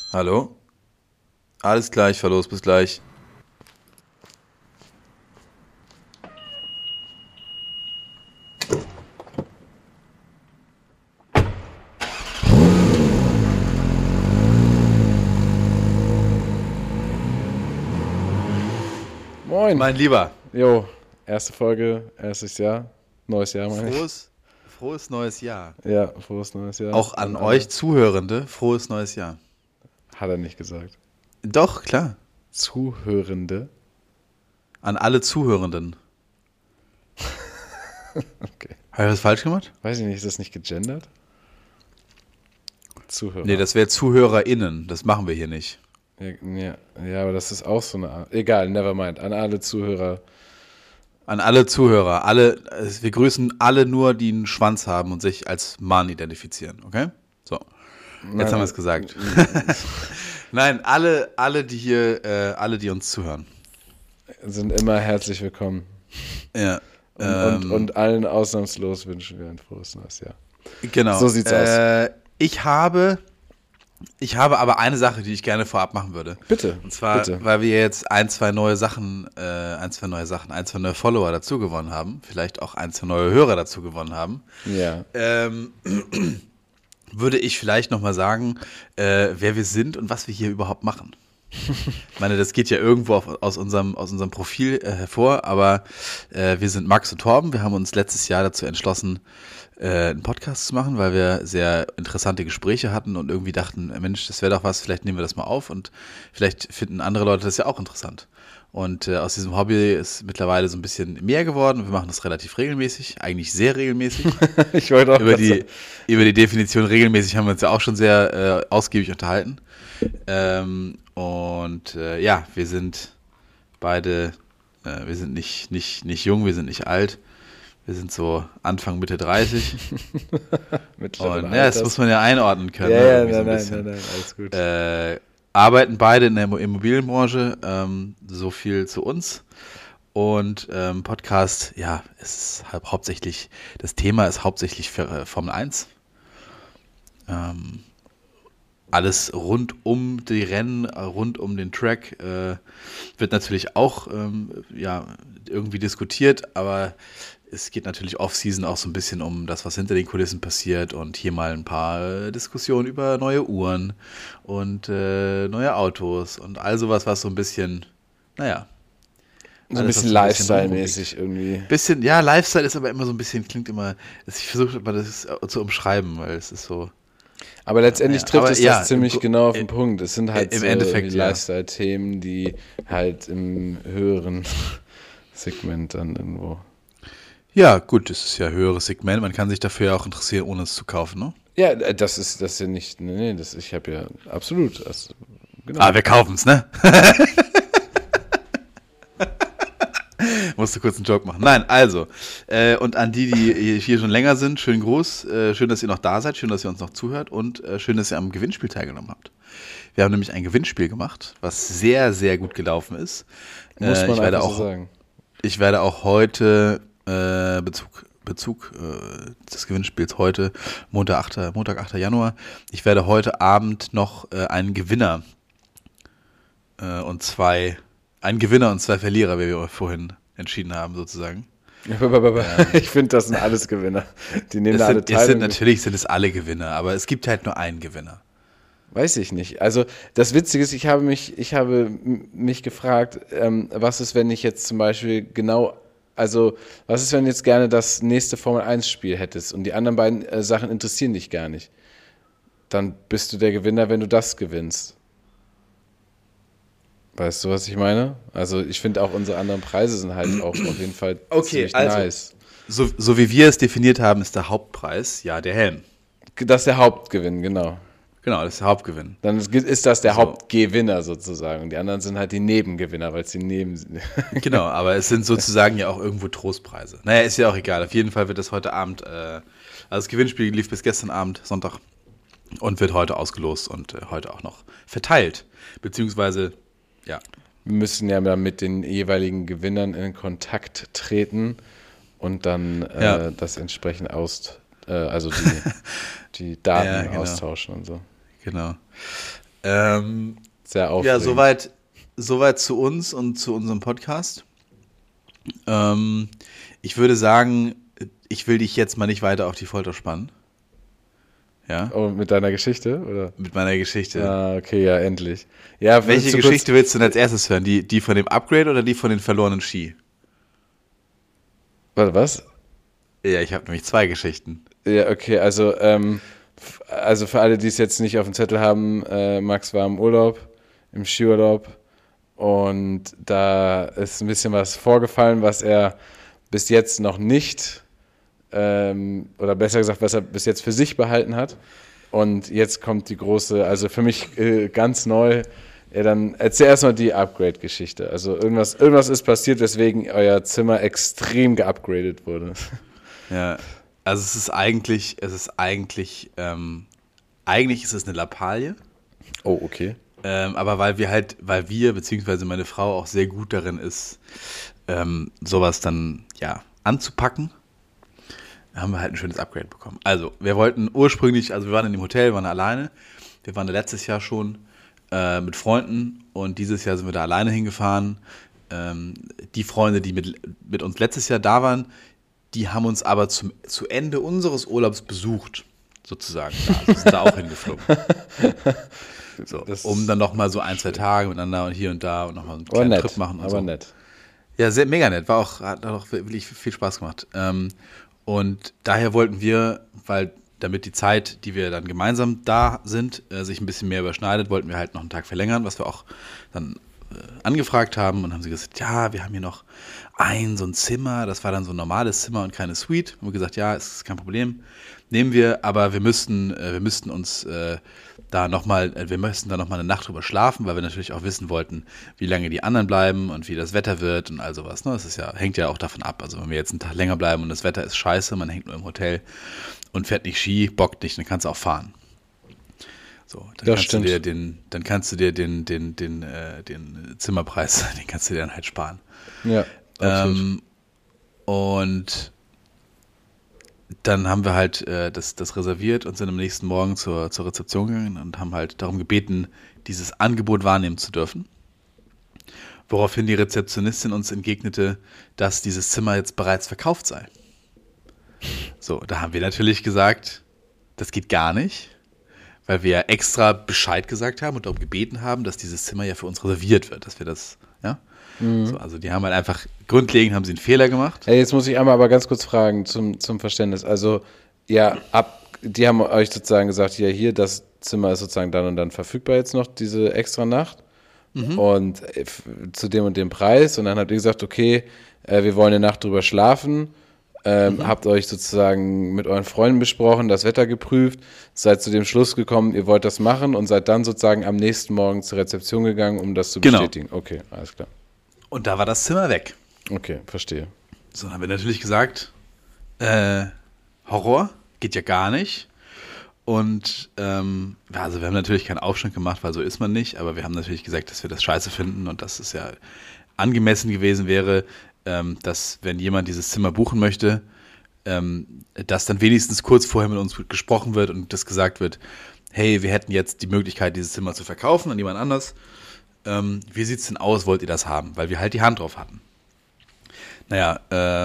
Hallo? Alles gleich, fahr los, bis gleich. Moin. Mein Lieber, Jo, erste Folge, erstes Jahr, neues Jahr meine ich. frohes neues Jahr. Ja, frohes neues Jahr Auch an an alle. euch Zuhörende, frohes neues Jahr. Hat er nicht gesagt. Doch, klar. Zuhörende. An alle Zuhörenden. Okay. Habe ich was falsch gemacht? Weiß ich nicht, ist das nicht gegendert? Zuhörer. Nee, das wäre ZuhörerInnen. Das machen wir hier nicht. Ja, aber das ist auch so eine Art. Egal, never mind. An alle Zuhörer. An alle Zuhörer. Wir grüßen alle nur, die einen Schwanz haben und sich als Mann identifizieren, okay? So, jetzt haben wir es gesagt. Nein, alle, die hier, alle, die uns zuhören. Sind immer herzlich willkommen. Ja. Und allen ausnahmslos wünschen wir ein frohes neues Jahr. Genau. So sieht's aus. Ich habe aber eine Sache, die ich gerne vorab machen würde. Bitte. Und zwar, bitte. weil wir jetzt ein, zwei neue Follower dazu gewonnen haben, vielleicht auch ein, zwei neue Hörer dazu gewonnen haben, Ja. würde ich vielleicht nochmal sagen, wer wir sind und was wir hier überhaupt machen. Ich meine, das geht ja irgendwo aus unserem Profil hervor, aber wir sind Max und Torben. Wir haben uns letztes Jahr dazu entschlossen, einen Podcast zu machen, weil wir sehr interessante Gespräche hatten und irgendwie dachten, Mensch, das wäre doch was, vielleicht nehmen wir das mal auf und vielleicht finden andere Leute das ja auch interessant. Und aus diesem Hobby ist mittlerweile so ein bisschen mehr geworden. Wir machen das relativ regelmäßig, eigentlich sehr regelmäßig. Ich wollte auch Über die Definition regelmäßig haben wir uns ja auch schon sehr ausgiebig unterhalten. Ja, wir sind beide, wir sind nicht jung, wir sind nicht alt. Wir sind so Anfang, Mitte 30. Mittleren Und ja, das Alters. muss man ja einordnen können. Ja, ne? ja, Irgendwie so ein nein, bisschen. alles gut. Arbeiten beide in der Immobilienbranche, so viel zu uns. Und Podcast, ja, es ist hauptsächlich, das Thema ist hauptsächlich für, Formel 1. Alles rund um die Rennen, rund um den Track wird natürlich auch ja, irgendwie diskutiert, aber es geht natürlich Off-Season auch so ein bisschen um das, was hinter den Kulissen passiert und hier mal ein paar Diskussionen über neue Uhren und neue Autos und all sowas, was so ein bisschen, naja. So ein alles, was bisschen so ein bisschen Lifestyle-mäßig irgendwie. Bisschen, ja, Lifestyle ist aber immer so ein bisschen, klingt immer, ich versuche immer das zu umschreiben, weil es ist so. Aber letztendlich Ja, trifft aber es ja, das ziemlich genau auf den im- Punkt. Es sind halt im so Endeffekt, die ja. Lifestyle-Themen, die halt im höheren Segment dann irgendwo. Ja, gut, das ist ja ein höheres Segment. Man kann sich dafür ja auch interessieren, ohne es zu kaufen, ne? Ja, das ist ja nicht, nee, ich habe ja absolut, genau. Ah, wir kaufen es, ne? Musste kurz einen Joke machen. Nein, also, und an die hier schon länger sind, schönen Gruß. Schön, dass ihr noch da seid, schön, dass ihr uns noch zuhört und schön, dass ihr am Gewinnspiel teilgenommen habt. Wir haben nämlich ein Gewinnspiel gemacht, was sehr, sehr gut gelaufen ist. Muss man ich werde einfach auch, so sagen. Ich werde auch heute Bezug des Gewinnspiels heute, Montag, 8. Januar. Ich werde heute Abend noch einen Gewinner einen Gewinner und zwei Verlierer, wie wir vorhin entschieden haben, sozusagen. Ich finde, das sind alles Gewinner. Die nehmen da alle teil. Natürlich sind es alle Gewinner, aber es gibt halt nur einen Gewinner. Weiß ich nicht. Also das Witzige ist, ich habe mich gefragt, was ist, wenn ich jetzt zum Beispiel was ist, wenn du jetzt gerne das nächste Formel-1-Spiel hättest und die anderen beiden Sachen interessieren dich gar nicht? Dann bist du der Gewinner, wenn du das gewinnst. Weißt du, was ich meine? Also ich finde auch unsere anderen Preise sind halt auch auf jeden Fall ziemlich nice. So wie wir es definiert haben, ist der Hauptpreis, ja, der Helm. Das ist der Hauptgewinn, genau. Genau, das ist der Hauptgewinn. Dann ist das der So. Hauptgewinner sozusagen. Und die anderen sind halt die Nebengewinner, weil es die Neben sind. Genau, aber es sind sozusagen ja auch irgendwo Trostpreise. Naja, ist ja auch egal. Auf jeden Fall wird das heute Abend, also das Gewinnspiel lief bis gestern Abend, Sonntag, und wird heute ausgelost und heute auch noch verteilt. Beziehungsweise, ja. Wir müssen ja dann mit den jeweiligen Gewinnern in Kontakt treten und dann Ja. das entsprechend also die Daten Ja, genau. austauschen und so. Genau. Sehr aufregend. Ja, soweit zu uns und zu unserem Podcast. Ich würde sagen, ich will dich jetzt mal nicht weiter auf die Folter spannen. Ja, Oh, mit deiner Geschichte, oder? mit meiner Geschichte. Ah, okay, ja, endlich. Ja, Welche willst du Geschichte willst du denn als erstes hören? Die von dem Upgrade oder die von den verlorenen Ski? Warte, was? Ja, ich habe nämlich zwei Geschichten. Ja, okay, also für alle, die es jetzt nicht auf dem Zettel haben, Max war im Urlaub, im Skiurlaub, und da ist ein bisschen was vorgefallen, was er bis jetzt noch nicht, oder besser gesagt, was er bis jetzt für sich behalten hat. Und jetzt kommt die große, also für mich ganz neu. Ja, dann erzähl erstmal die Upgrade-Geschichte. Also irgendwas ist passiert, weswegen euer Zimmer extrem geupgradet wurde. Ja, also eigentlich ist es eine Lappalie. Oh, okay. Aber weil wir, beziehungsweise meine Frau auch sehr gut darin ist, sowas dann, ja, anzupacken, haben wir halt ein schönes Upgrade bekommen. Also, wir waren in dem Hotel, waren alleine. Wir waren da letztes Jahr schon mit Freunden und dieses Jahr sind wir da alleine hingefahren. Die Freunde, die mit uns letztes Jahr da waren, die haben uns aber zu Ende unseres Urlaubs besucht, sozusagen. Also sind da auch hingeflogen. So, um dann nochmal so 1-2 Tage miteinander und hier und da und nochmal einen kleinen Trip machen und aber so. nett. Ja, mega nett. Hat auch wirklich viel Spaß gemacht. Und daher wollten wir, damit die Zeit, die wir dann gemeinsam da sind, sich ein bisschen mehr überschneidet, wollten wir halt noch einen Tag verlängern, was wir auch dann angefragt haben, und haben sie gesagt, ja, wir haben hier noch so ein Zimmer, das war dann so ein normales Zimmer und keine Suite. Haben wir gesagt, ja, ist kein Problem, nehmen wir, aber wir müssten da nochmal eine Nacht drüber schlafen, weil wir natürlich auch wissen wollten, wie lange die anderen bleiben und wie das Wetter wird und all sowas. Ne? Das hängt ja auch davon ab. Also wenn wir jetzt einen Tag länger bleiben und das Wetter ist scheiße, man hängt nur im Hotel und fährt nicht Ski, bockt nicht, dann kannst du auch fahren. So, dann kannst du dir den Zimmerpreis, den kannst du dir dann halt sparen. Ja, absolut. Und dann haben wir halt das reserviert und sind am nächsten Morgen zur Rezeption gegangen und haben halt darum gebeten, dieses Angebot wahrnehmen zu dürfen. Woraufhin die Rezeptionistin uns entgegnete, dass dieses Zimmer jetzt bereits verkauft sei. So, da haben wir natürlich gesagt, das geht gar nicht, weil wir ja extra Bescheid gesagt haben und darum gebeten haben, dass dieses Zimmer ja für uns reserviert wird, dass wir das, ja. So, also die haben halt einfach, grundlegend haben sie einen Fehler gemacht. Hey, jetzt muss ich einmal aber ganz kurz fragen zum Verständnis. Also, ja, die haben euch sozusagen gesagt, ja, hier, das Zimmer ist sozusagen dann und dann verfügbar jetzt noch, diese extra Nacht. Und zu dem und dem Preis. Und dann habt ihr gesagt, okay, wir wollen eine Nacht drüber schlafen. Habt euch sozusagen mit euren Freunden besprochen, das Wetter geprüft, seid zu dem Schluss gekommen, ihr wollt das machen und seid dann sozusagen am nächsten Morgen zur Rezeption gegangen, um das zu bestätigen. Okay, alles klar. Und da war das Zimmer weg. Okay, verstehe. So, dann haben wir natürlich gesagt, Horror, geht ja gar nicht. Und also wir haben natürlich keinen Aufstand gemacht, weil so ist man nicht, aber wir haben natürlich gesagt, dass wir das scheiße finden und dass es ja angemessen gewesen wäre, dass wenn jemand dieses Zimmer buchen möchte, dass dann wenigstens kurz vorher mit uns gesprochen wird und das gesagt wird, hey, wir hätten jetzt die Möglichkeit, dieses Zimmer zu verkaufen an jemand anders. Wie sieht es denn aus, wollt ihr das haben? Weil wir halt die Hand drauf hatten. Naja,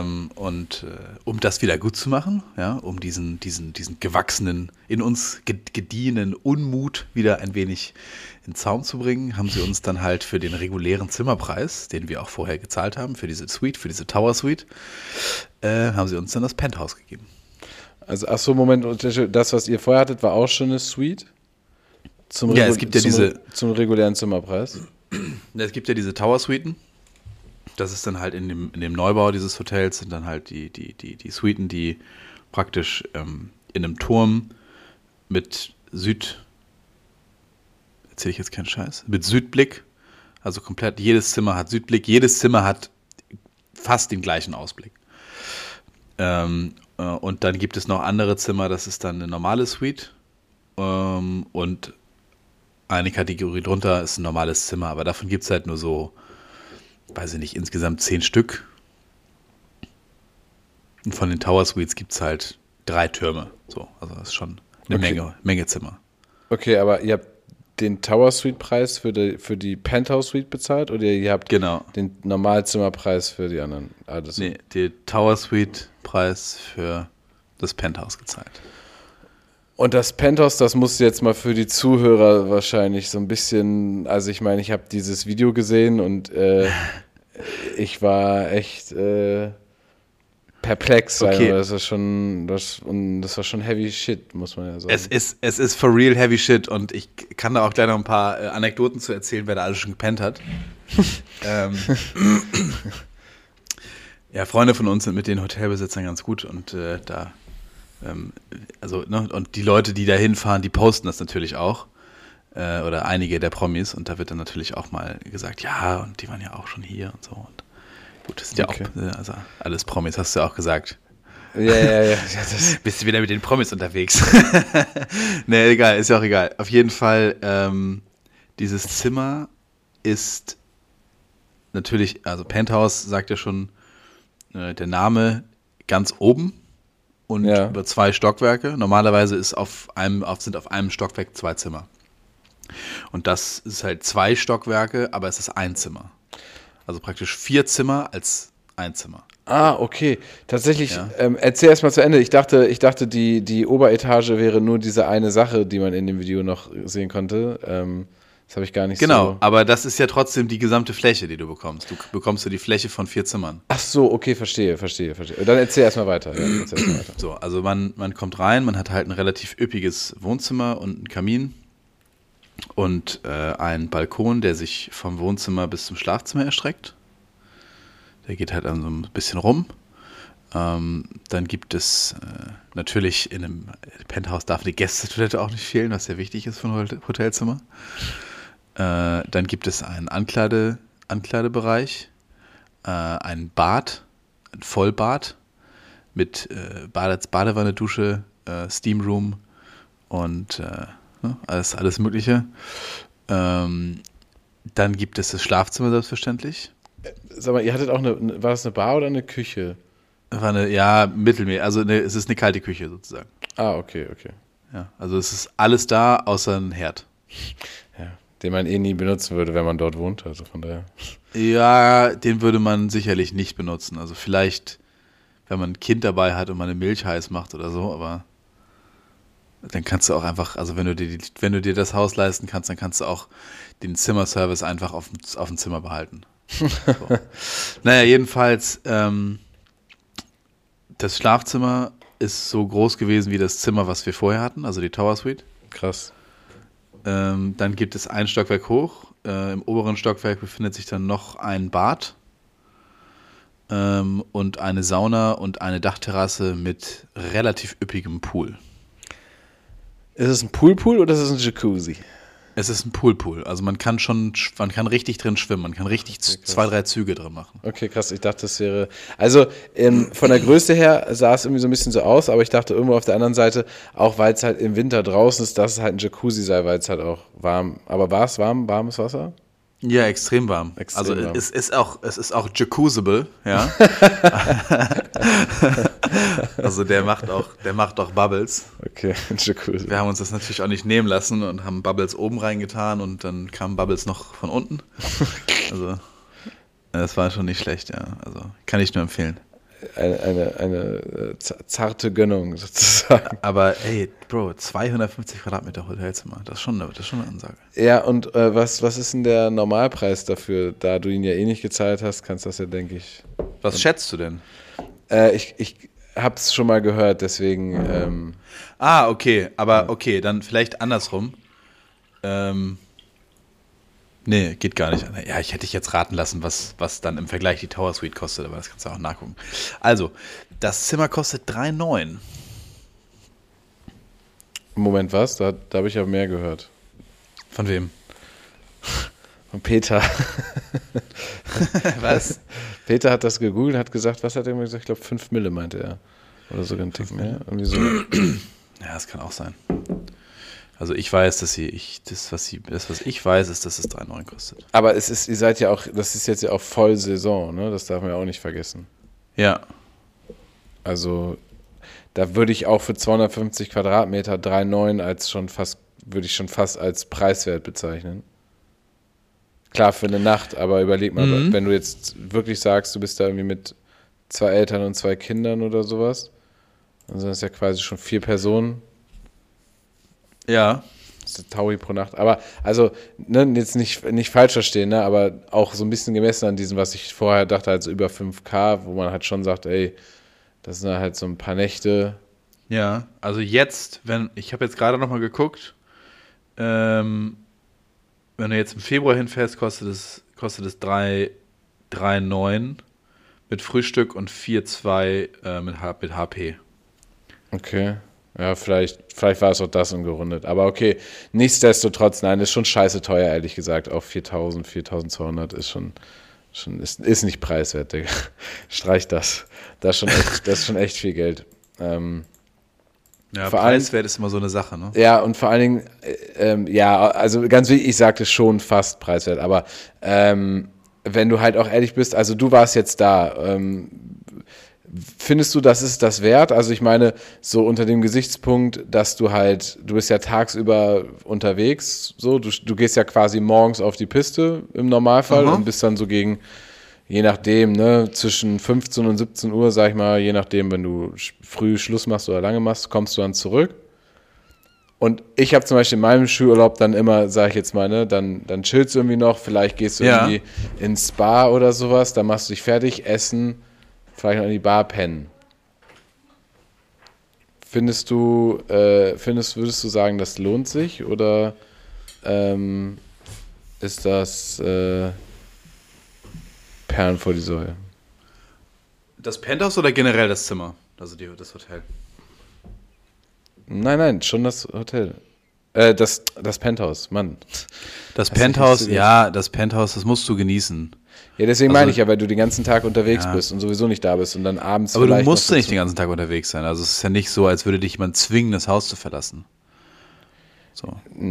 um das wieder gut zu machen, ja, um diesen gewachsenen, in uns gediehenen Unmut wieder ein wenig in Zaum zu bringen, haben sie uns dann halt für den regulären Zimmerpreis, den wir auch vorher gezahlt haben, für diese Suite, für diese Tower Suite, haben sie uns dann das Penthouse gegeben. Also, ach so, Moment, das, was ihr vorher hattet, war auch schon eine Suite? Zum regulären Zimmerpreis? Es gibt ja diese Tower Suiten. Das ist dann halt in dem Neubau dieses Hotels, sind dann halt die Suiten, die praktisch in einem Turm mit erzähle ich jetzt keinen Scheiß, mit Südblick, also komplett, jedes Zimmer hat Südblick, jedes Zimmer hat fast den gleichen Ausblick. Und dann gibt es noch andere Zimmer, das ist dann eine normale Suite und eine Kategorie drunter ist ein normales Zimmer, aber davon gibt es halt nur so, weiß ich nicht, insgesamt 10 Stück. Und von den Tower Suites gibt es halt 3 Türme. So, also das ist schon eine Menge Zimmer. Okay, aber ihr habt den Tower Suite Preis für die Penthouse Suite bezahlt oder ihr habt den Normalzimmerpreis für die anderen? Nee, den Tower Suite Preis für das Penthouse gezahlt. Und das Penthouse, das musst du jetzt mal für die Zuhörer wahrscheinlich so ein bisschen, also ich meine, ich habe dieses Video gesehen und ich war echt perplex, okay. Das war schon heavy shit, muss man ja sagen. Es ist for real heavy shit und ich kann da auch gleich noch ein paar Anekdoten zu erzählen, wer da alles schon gepennt hat. Ja, Freunde von uns sind mit den Hotelbesitzern ganz gut und und die Leute, die da hinfahren, die posten das natürlich auch. Oder einige der Promis und da wird dann natürlich auch mal gesagt, ja, und die waren ja auch schon hier und so. Und gut, das sind ja auch also alles Promis, hast du ja auch gesagt. Ja. Bist du wieder mit den Promis unterwegs? Nee, egal, ist ja auch egal. Auf jeden Fall, dieses Zimmer ist natürlich, also Penthouse sagt ja schon der Name ganz oben und über 2 Stockwerke. Normalerweise sind auf einem Stockwerk 2 Zimmer. Und das ist halt 2 Stockwerke, aber es ist ein Zimmer. Also praktisch 4 Zimmer als ein Zimmer. Ah, okay. Tatsächlich, erzähl erst mal zu Ende. Ich dachte, die Oberetage wäre nur diese eine Sache, die man in dem Video noch sehen konnte. Das habe ich gar nicht so. Genau, aber das ist ja trotzdem die gesamte Fläche, die du bekommst. Du bekommst ja die Fläche von 4 Zimmern. Ach so, okay, verstehe. Dann erzähl erst mal weiter. So, also man kommt rein, man hat halt ein relativ üppiges Wohnzimmer und einen Kamin und einen Balkon, der sich vom Wohnzimmer bis zum Schlafzimmer erstreckt. Der geht halt dann so ein bisschen rum. Dann gibt es natürlich in einem Penthouse darf die Gästetoilette auch nicht fehlen, was sehr wichtig ist für ein Hotelzimmer. Dann gibt es einen Ankleidebereich, ein Bad, ein Vollbad mit Badewanne, Dusche, Steam Room und alles Mögliche. Dann gibt es das Schlafzimmer selbstverständlich. Sag mal, ihr hattet auch war das eine Bar oder eine Küche? Mittelmeer, also es ist eine kalte Küche sozusagen. Ah, okay. Ja, also es ist alles da, außer ein Herd. Ja, den man nie benutzen würde, wenn man dort wohnt, also von daher. Ja, den würde man sicherlich nicht benutzen. Also vielleicht, wenn man ein Kind dabei hat und man eine Milch heiß macht oder so, aber dann kannst du auch einfach, also wenn du dir das Haus leisten kannst, dann kannst du auch den Zimmerservice einfach auf dem Zimmer behalten. So. Naja, jedenfalls, das Schlafzimmer ist so groß gewesen wie das Zimmer, was wir vorher hatten, also die Tower Suite. Krass. Dann gibt es ein Stockwerk hoch. Im oberen Stockwerk befindet sich dann noch ein Bad und eine Sauna und eine Dachterrasse mit relativ üppigem Pool. Ist es ein Pool oder ist es ein Jacuzzi? Es ist ein Pool. Also man kann richtig drin schwimmen, man kann richtig 2, 3 Züge drin machen. Okay, krass. Ich dachte, das wäre, also von der Größe her sah es irgendwie so ein bisschen so aus, aber ich dachte irgendwo auf der anderen Seite, auch weil es halt im Winter draußen ist, dass es halt ein Jacuzzi sei, weil es halt auch warm, aber war es warmes Wasser? Ja, extrem warm. Warm. Es ist auch Jacuzzible, ja. Also der macht auch Bubbles. Okay, Jacuzzi. Wir haben uns das natürlich auch nicht nehmen lassen und haben Bubbles oben reingetan und dann kamen Bubbles noch von unten. Also das war schon nicht schlecht, ja. Also kann ich nur empfehlen. Eine zarte Gönnung sozusagen. Aber ey, Bro, 250 Quadratmeter Hotelzimmer, das ist schon eine Ansage. Ja, und was ist denn der Normalpreis dafür? Da du ihn ja eh nicht gezahlt hast, kannst du das ja, denke ich. Was schätzt du denn? Ich hab's schon mal gehört, deswegen. Okay, aber okay, dann vielleicht andersrum. Nee, geht gar nicht. Ja, ich hätte dich jetzt raten lassen, was dann im Vergleich die Tower Suite kostet, aber das kannst du auch nachgucken. Also, das Zimmer kostet 3,9. Moment, was? Da habe ich ja mehr gehört. Von wem? Von Peter. Was? Peter hat das gegoogelt, hat gesagt, was hat er mir gesagt? Ich glaube 5 Mille meinte er. Oder sogar einen Tick mehr. Irgendwie so. Ja, das kann auch sein. Also ich weiß, dass was ich weiß, ist, dass es 3,9 kostet. Aber ihr seid ja auch, das ist jetzt ja auch Vollsaison, ne? Das darf man ja auch nicht vergessen. Ja. Also da würde ich auch für 250 Quadratmeter 3,9 als schon fast würde ich schon fast als preiswert bezeichnen. Klar, für eine Nacht, aber überleg mal, wenn du jetzt wirklich sagst, du bist da irgendwie mit 2 Eltern und 2 Kindern oder sowas, dann sind das ja quasi schon 4 Personen. Ja. Das ist Taui pro Nacht. Aber, also, ne, jetzt nicht falsch verstehen, ne, aber auch so ein bisschen gemessen an diesem, was ich vorher dachte, also über 5K, wo man halt schon sagt, ey, das sind halt so ein paar Nächte. Ja, also jetzt, ich habe jetzt gerade nochmal geguckt, wenn du jetzt im Februar hinfährst, kostet es 3,9 mit Frühstück und 4,2 mit HP. Okay. Ja, vielleicht war es auch das umgerundet. Aber okay, nichtsdestotrotz, nein, ist schon scheiße teuer, ehrlich gesagt. Auch 4.000, 4.200 ist ist nicht preiswert, Digga. Streich das. Das ist schon echt viel Geld. Ja, preiswert ist immer so eine Sache, ne? Ja, und vor allen Dingen, ja, also ganz wichtig, ich sagte schon fast preiswert, aber wenn du halt auch ehrlich bist, also du warst jetzt da, findest du, das ist das wert? Also ich meine, so unter dem Gesichtspunkt, dass du bist ja tagsüber unterwegs, so, du gehst ja quasi morgens auf die Piste im Normalfall und bist dann so gegen, je nachdem, ne, zwischen 15 und 17 Uhr, sag ich mal, je nachdem, wenn du früh Schluss machst oder lange machst, kommst du dann zurück. Und ich habe zum Beispiel in meinem Skiurlaub dann immer, sag ich jetzt mal, ne, dann chillst du irgendwie noch, vielleicht gehst du irgendwie ins Spa oder sowas, dann machst du dich fertig, essen, vielleicht noch in die Bar pennen. Würdest du sagen, das lohnt sich oder ist das Perlen vor die Säue? Das Penthouse oder generell das Zimmer? Also das Hotel? Nein, schon das Hotel. Das Penthouse, Mann. Das Penthouse, das Penthouse, das musst du genießen. Ja, deswegen meine ich ja, weil du den ganzen Tag unterwegs bist und sowieso nicht da bist und dann abends aber du musst nicht den ganzen Tag unterwegs sein. Also es ist ja nicht so, als würde dich jemand zwingen, das Haus zu verlassen. So.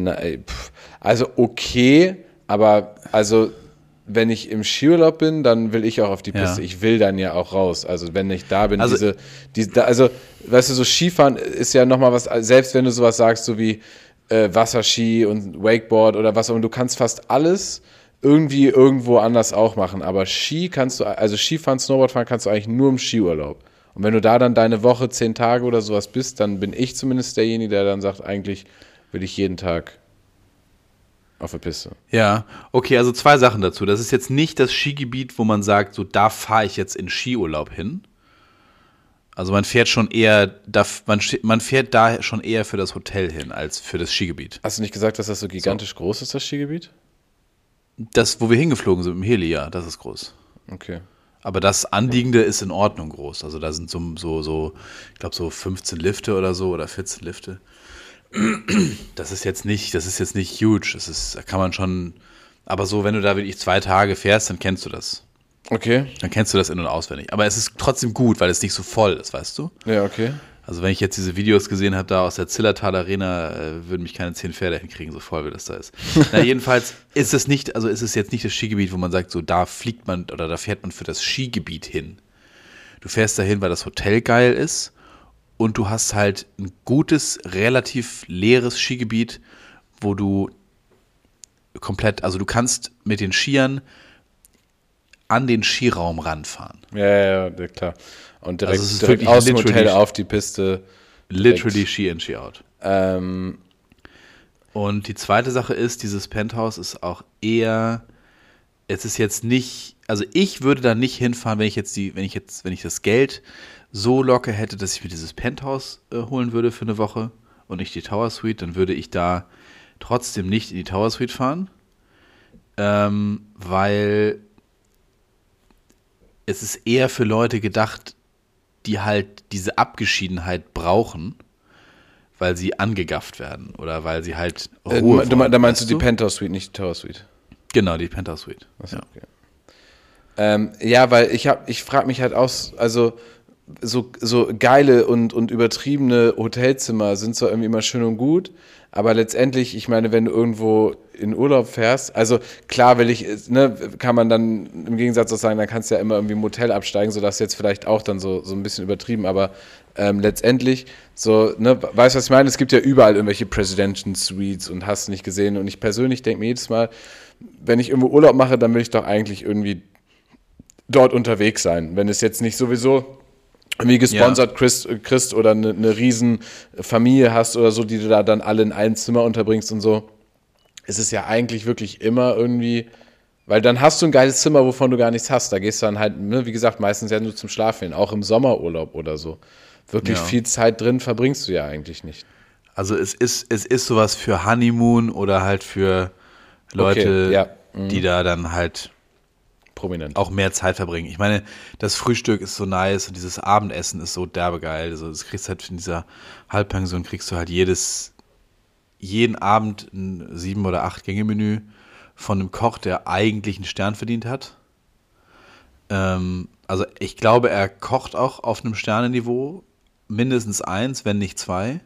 Also okay, aber also wenn ich im Skiurlaub bin, dann will ich auch auf die Piste. Ich will dann ja auch raus. Also wenn ich da bin, also weißt du, so Skifahren ist ja nochmal was, selbst wenn du sowas sagst, so wie Wasserski und Wakeboard oder was, und du kannst fast alles irgendwie irgendwo anders auch machen. Aber Skifahren, Snowboardfahren kannst du eigentlich nur im Skiurlaub. Und wenn du da dann deine Woche 10 Tage oder sowas bist, dann bin ich zumindest derjenige, der dann sagt, eigentlich will ich jeden Tag auf der Piste. Ja, okay, also 2 Sachen dazu. Das ist jetzt nicht das Skigebiet, wo man sagt, so da fahre ich jetzt in Skiurlaub hin. Also man fährt schon eher, man fährt da schon eher für das Hotel hin, als für das Skigebiet. Hast du nicht gesagt, dass das so gigantisch groß ist, das Skigebiet? Das, wo wir hingeflogen sind, im Heli, ja, das ist groß. Okay. Aber das Anliegende ist in Ordnung groß. Also da sind so ich glaube so 15 Lifte oder so oder 14 Lifte. Das ist jetzt nicht huge. Da kann man schon, aber so, wenn du da wirklich 2 Tage fährst, dann kennst du das. Okay. Dann kennst du das in- und auswendig. Aber es ist trotzdem gut, weil es nicht so voll ist, weißt du? Ja, okay. Also wenn ich jetzt diese Videos gesehen habe, da aus der Zillertal Arena, würden mich keine 10 Pferde hinkriegen, so voll wie das da ist. Na, jedenfalls ist es jetzt nicht das Skigebiet, wo man sagt, so da fliegt man oder da fährt man für das Skigebiet hin. Du fährst dahin, weil das Hotel geil ist und du hast halt ein gutes, relativ leeres Skigebiet, wo du also du kannst mit den Skiern an den Skiraum ranfahren. Ja, klar. Und direkt, Also es ist direkt wirklich aus dem Hotel auf die Piste. Literally Ski in, Ski out. Ähm, Und die zweite Sache ist, dieses Penthouse ist auch eher, es ist jetzt nicht, also ich würde da nicht hinfahren, wenn ich das Geld so locker hätte, dass ich mir dieses Penthouse holen würde für eine Woche und nicht die Tower Suite, dann würde ich da trotzdem nicht in die Tower Suite fahren, weil es ist eher für Leute gedacht, die halt diese Abgeschiedenheit brauchen, weil sie angegafft werden oder weil sie halt Ruhe wollen. Da meinst du die Penthouse Suite, nicht die Tower Suite? Genau, die Penthouse Suite. Achso, okay. Ja, weil ich frage mich halt aus, also so geile und übertriebene Hotelzimmer sind zwar irgendwie immer schön und gut, aber letztendlich, ich meine, wenn du irgendwo in Urlaub fährst, also klar kann man dann im Gegensatz auch sagen, dann kannst du ja immer irgendwie im Hotel absteigen, so das ist jetzt vielleicht auch dann so ein bisschen übertrieben, aber letztendlich so, ne, weißt du, was ich meine? Es gibt ja überall irgendwelche Presidential Suites und hast du nicht gesehen. Und ich persönlich denke mir jedes Mal, wenn ich irgendwo Urlaub mache, dann will ich doch eigentlich irgendwie dort unterwegs sein. Wenn es jetzt nicht sowieso irgendwie gesponsert kriegst oder eine riesen Familie hast oder so, die du da dann alle in einem Zimmer unterbringst und so, ist es ja eigentlich wirklich immer irgendwie, weil dann hast du ein geiles Zimmer, wovon du gar nichts hast. Da gehst du dann halt, ne, wie gesagt, meistens ja nur zum Schlafen hin, auch im Sommerurlaub oder so. Wirklich viel Zeit drin verbringst du ja eigentlich nicht. Also es ist sowas für Honeymoon oder halt für Leute, die da dann halt prominent auch mehr Zeit verbringen. Ich meine, das Frühstück ist so nice und dieses Abendessen ist so derbe geil. Also das kriegst halt in dieser Halbpension kriegst du halt jeden Abend ein 7- oder 8-Gänge-Menü von einem Koch, der eigentlich einen Stern verdient hat. Also ich glaube, er kocht auch auf einem Sternenniveau, mindestens 1, wenn nicht 2.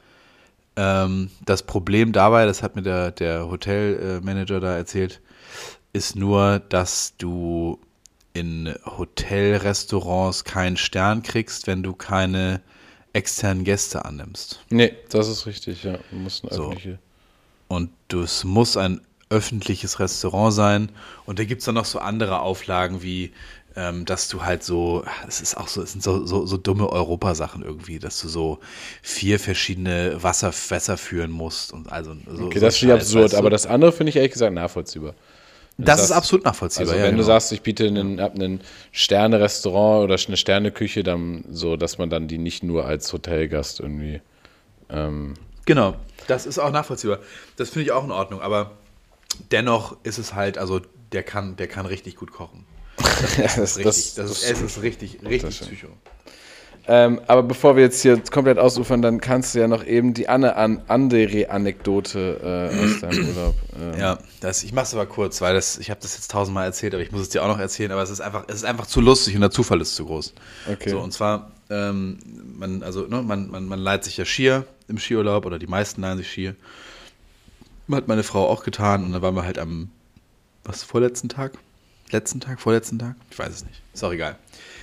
Das Problem dabei, das hat mir der Hotelmanager da erzählt, ist nur, dass du in Hotelrestaurants keinen Stern kriegst, wenn du keine externen Gäste annimmst. Nee, das ist richtig, ja. Du musst eine öffentliche. Und es muss ein öffentliches Restaurant sein. Und da gibt es dann noch so andere Auflagen wie, dass du halt so, es sind so dumme Europasachen irgendwie, dass du so 4 verschiedene Wasser führen musst und also so. Okay, das finde ich absurd, weißt du? Aber das andere finde ich ehrlich gesagt nachvollziehbar. Das ist absolut nachvollziehbar. Also wenn du sagst, ich biete ein Sterne-Restaurant oder eine Sterneküche, dann so, dass man dann die nicht nur als Hotelgast irgendwie. Genau, das ist auch nachvollziehbar. Das finde ich auch in Ordnung, aber dennoch ist es halt, also der kann richtig gut kochen. Das ist richtig Psycho. Aber bevor wir jetzt hier komplett ausufern, dann kannst du ja noch eben die andere-Anekdote aus deinem Urlaub. Ja, ich mache es aber kurz, weil ich habe das jetzt 1000-mal erzählt, aber ich muss es dir auch noch erzählen, aber es ist einfach zu lustig und der Zufall ist zu groß. Okay. So, und zwar, man leiht sich ja Skier im Skiurlaub oder die meisten leihen sich Skier. Hat meine Frau auch getan und dann waren wir halt am, vorletzten Tag? Vorletzten Tag? Ich weiß es nicht, ist auch egal.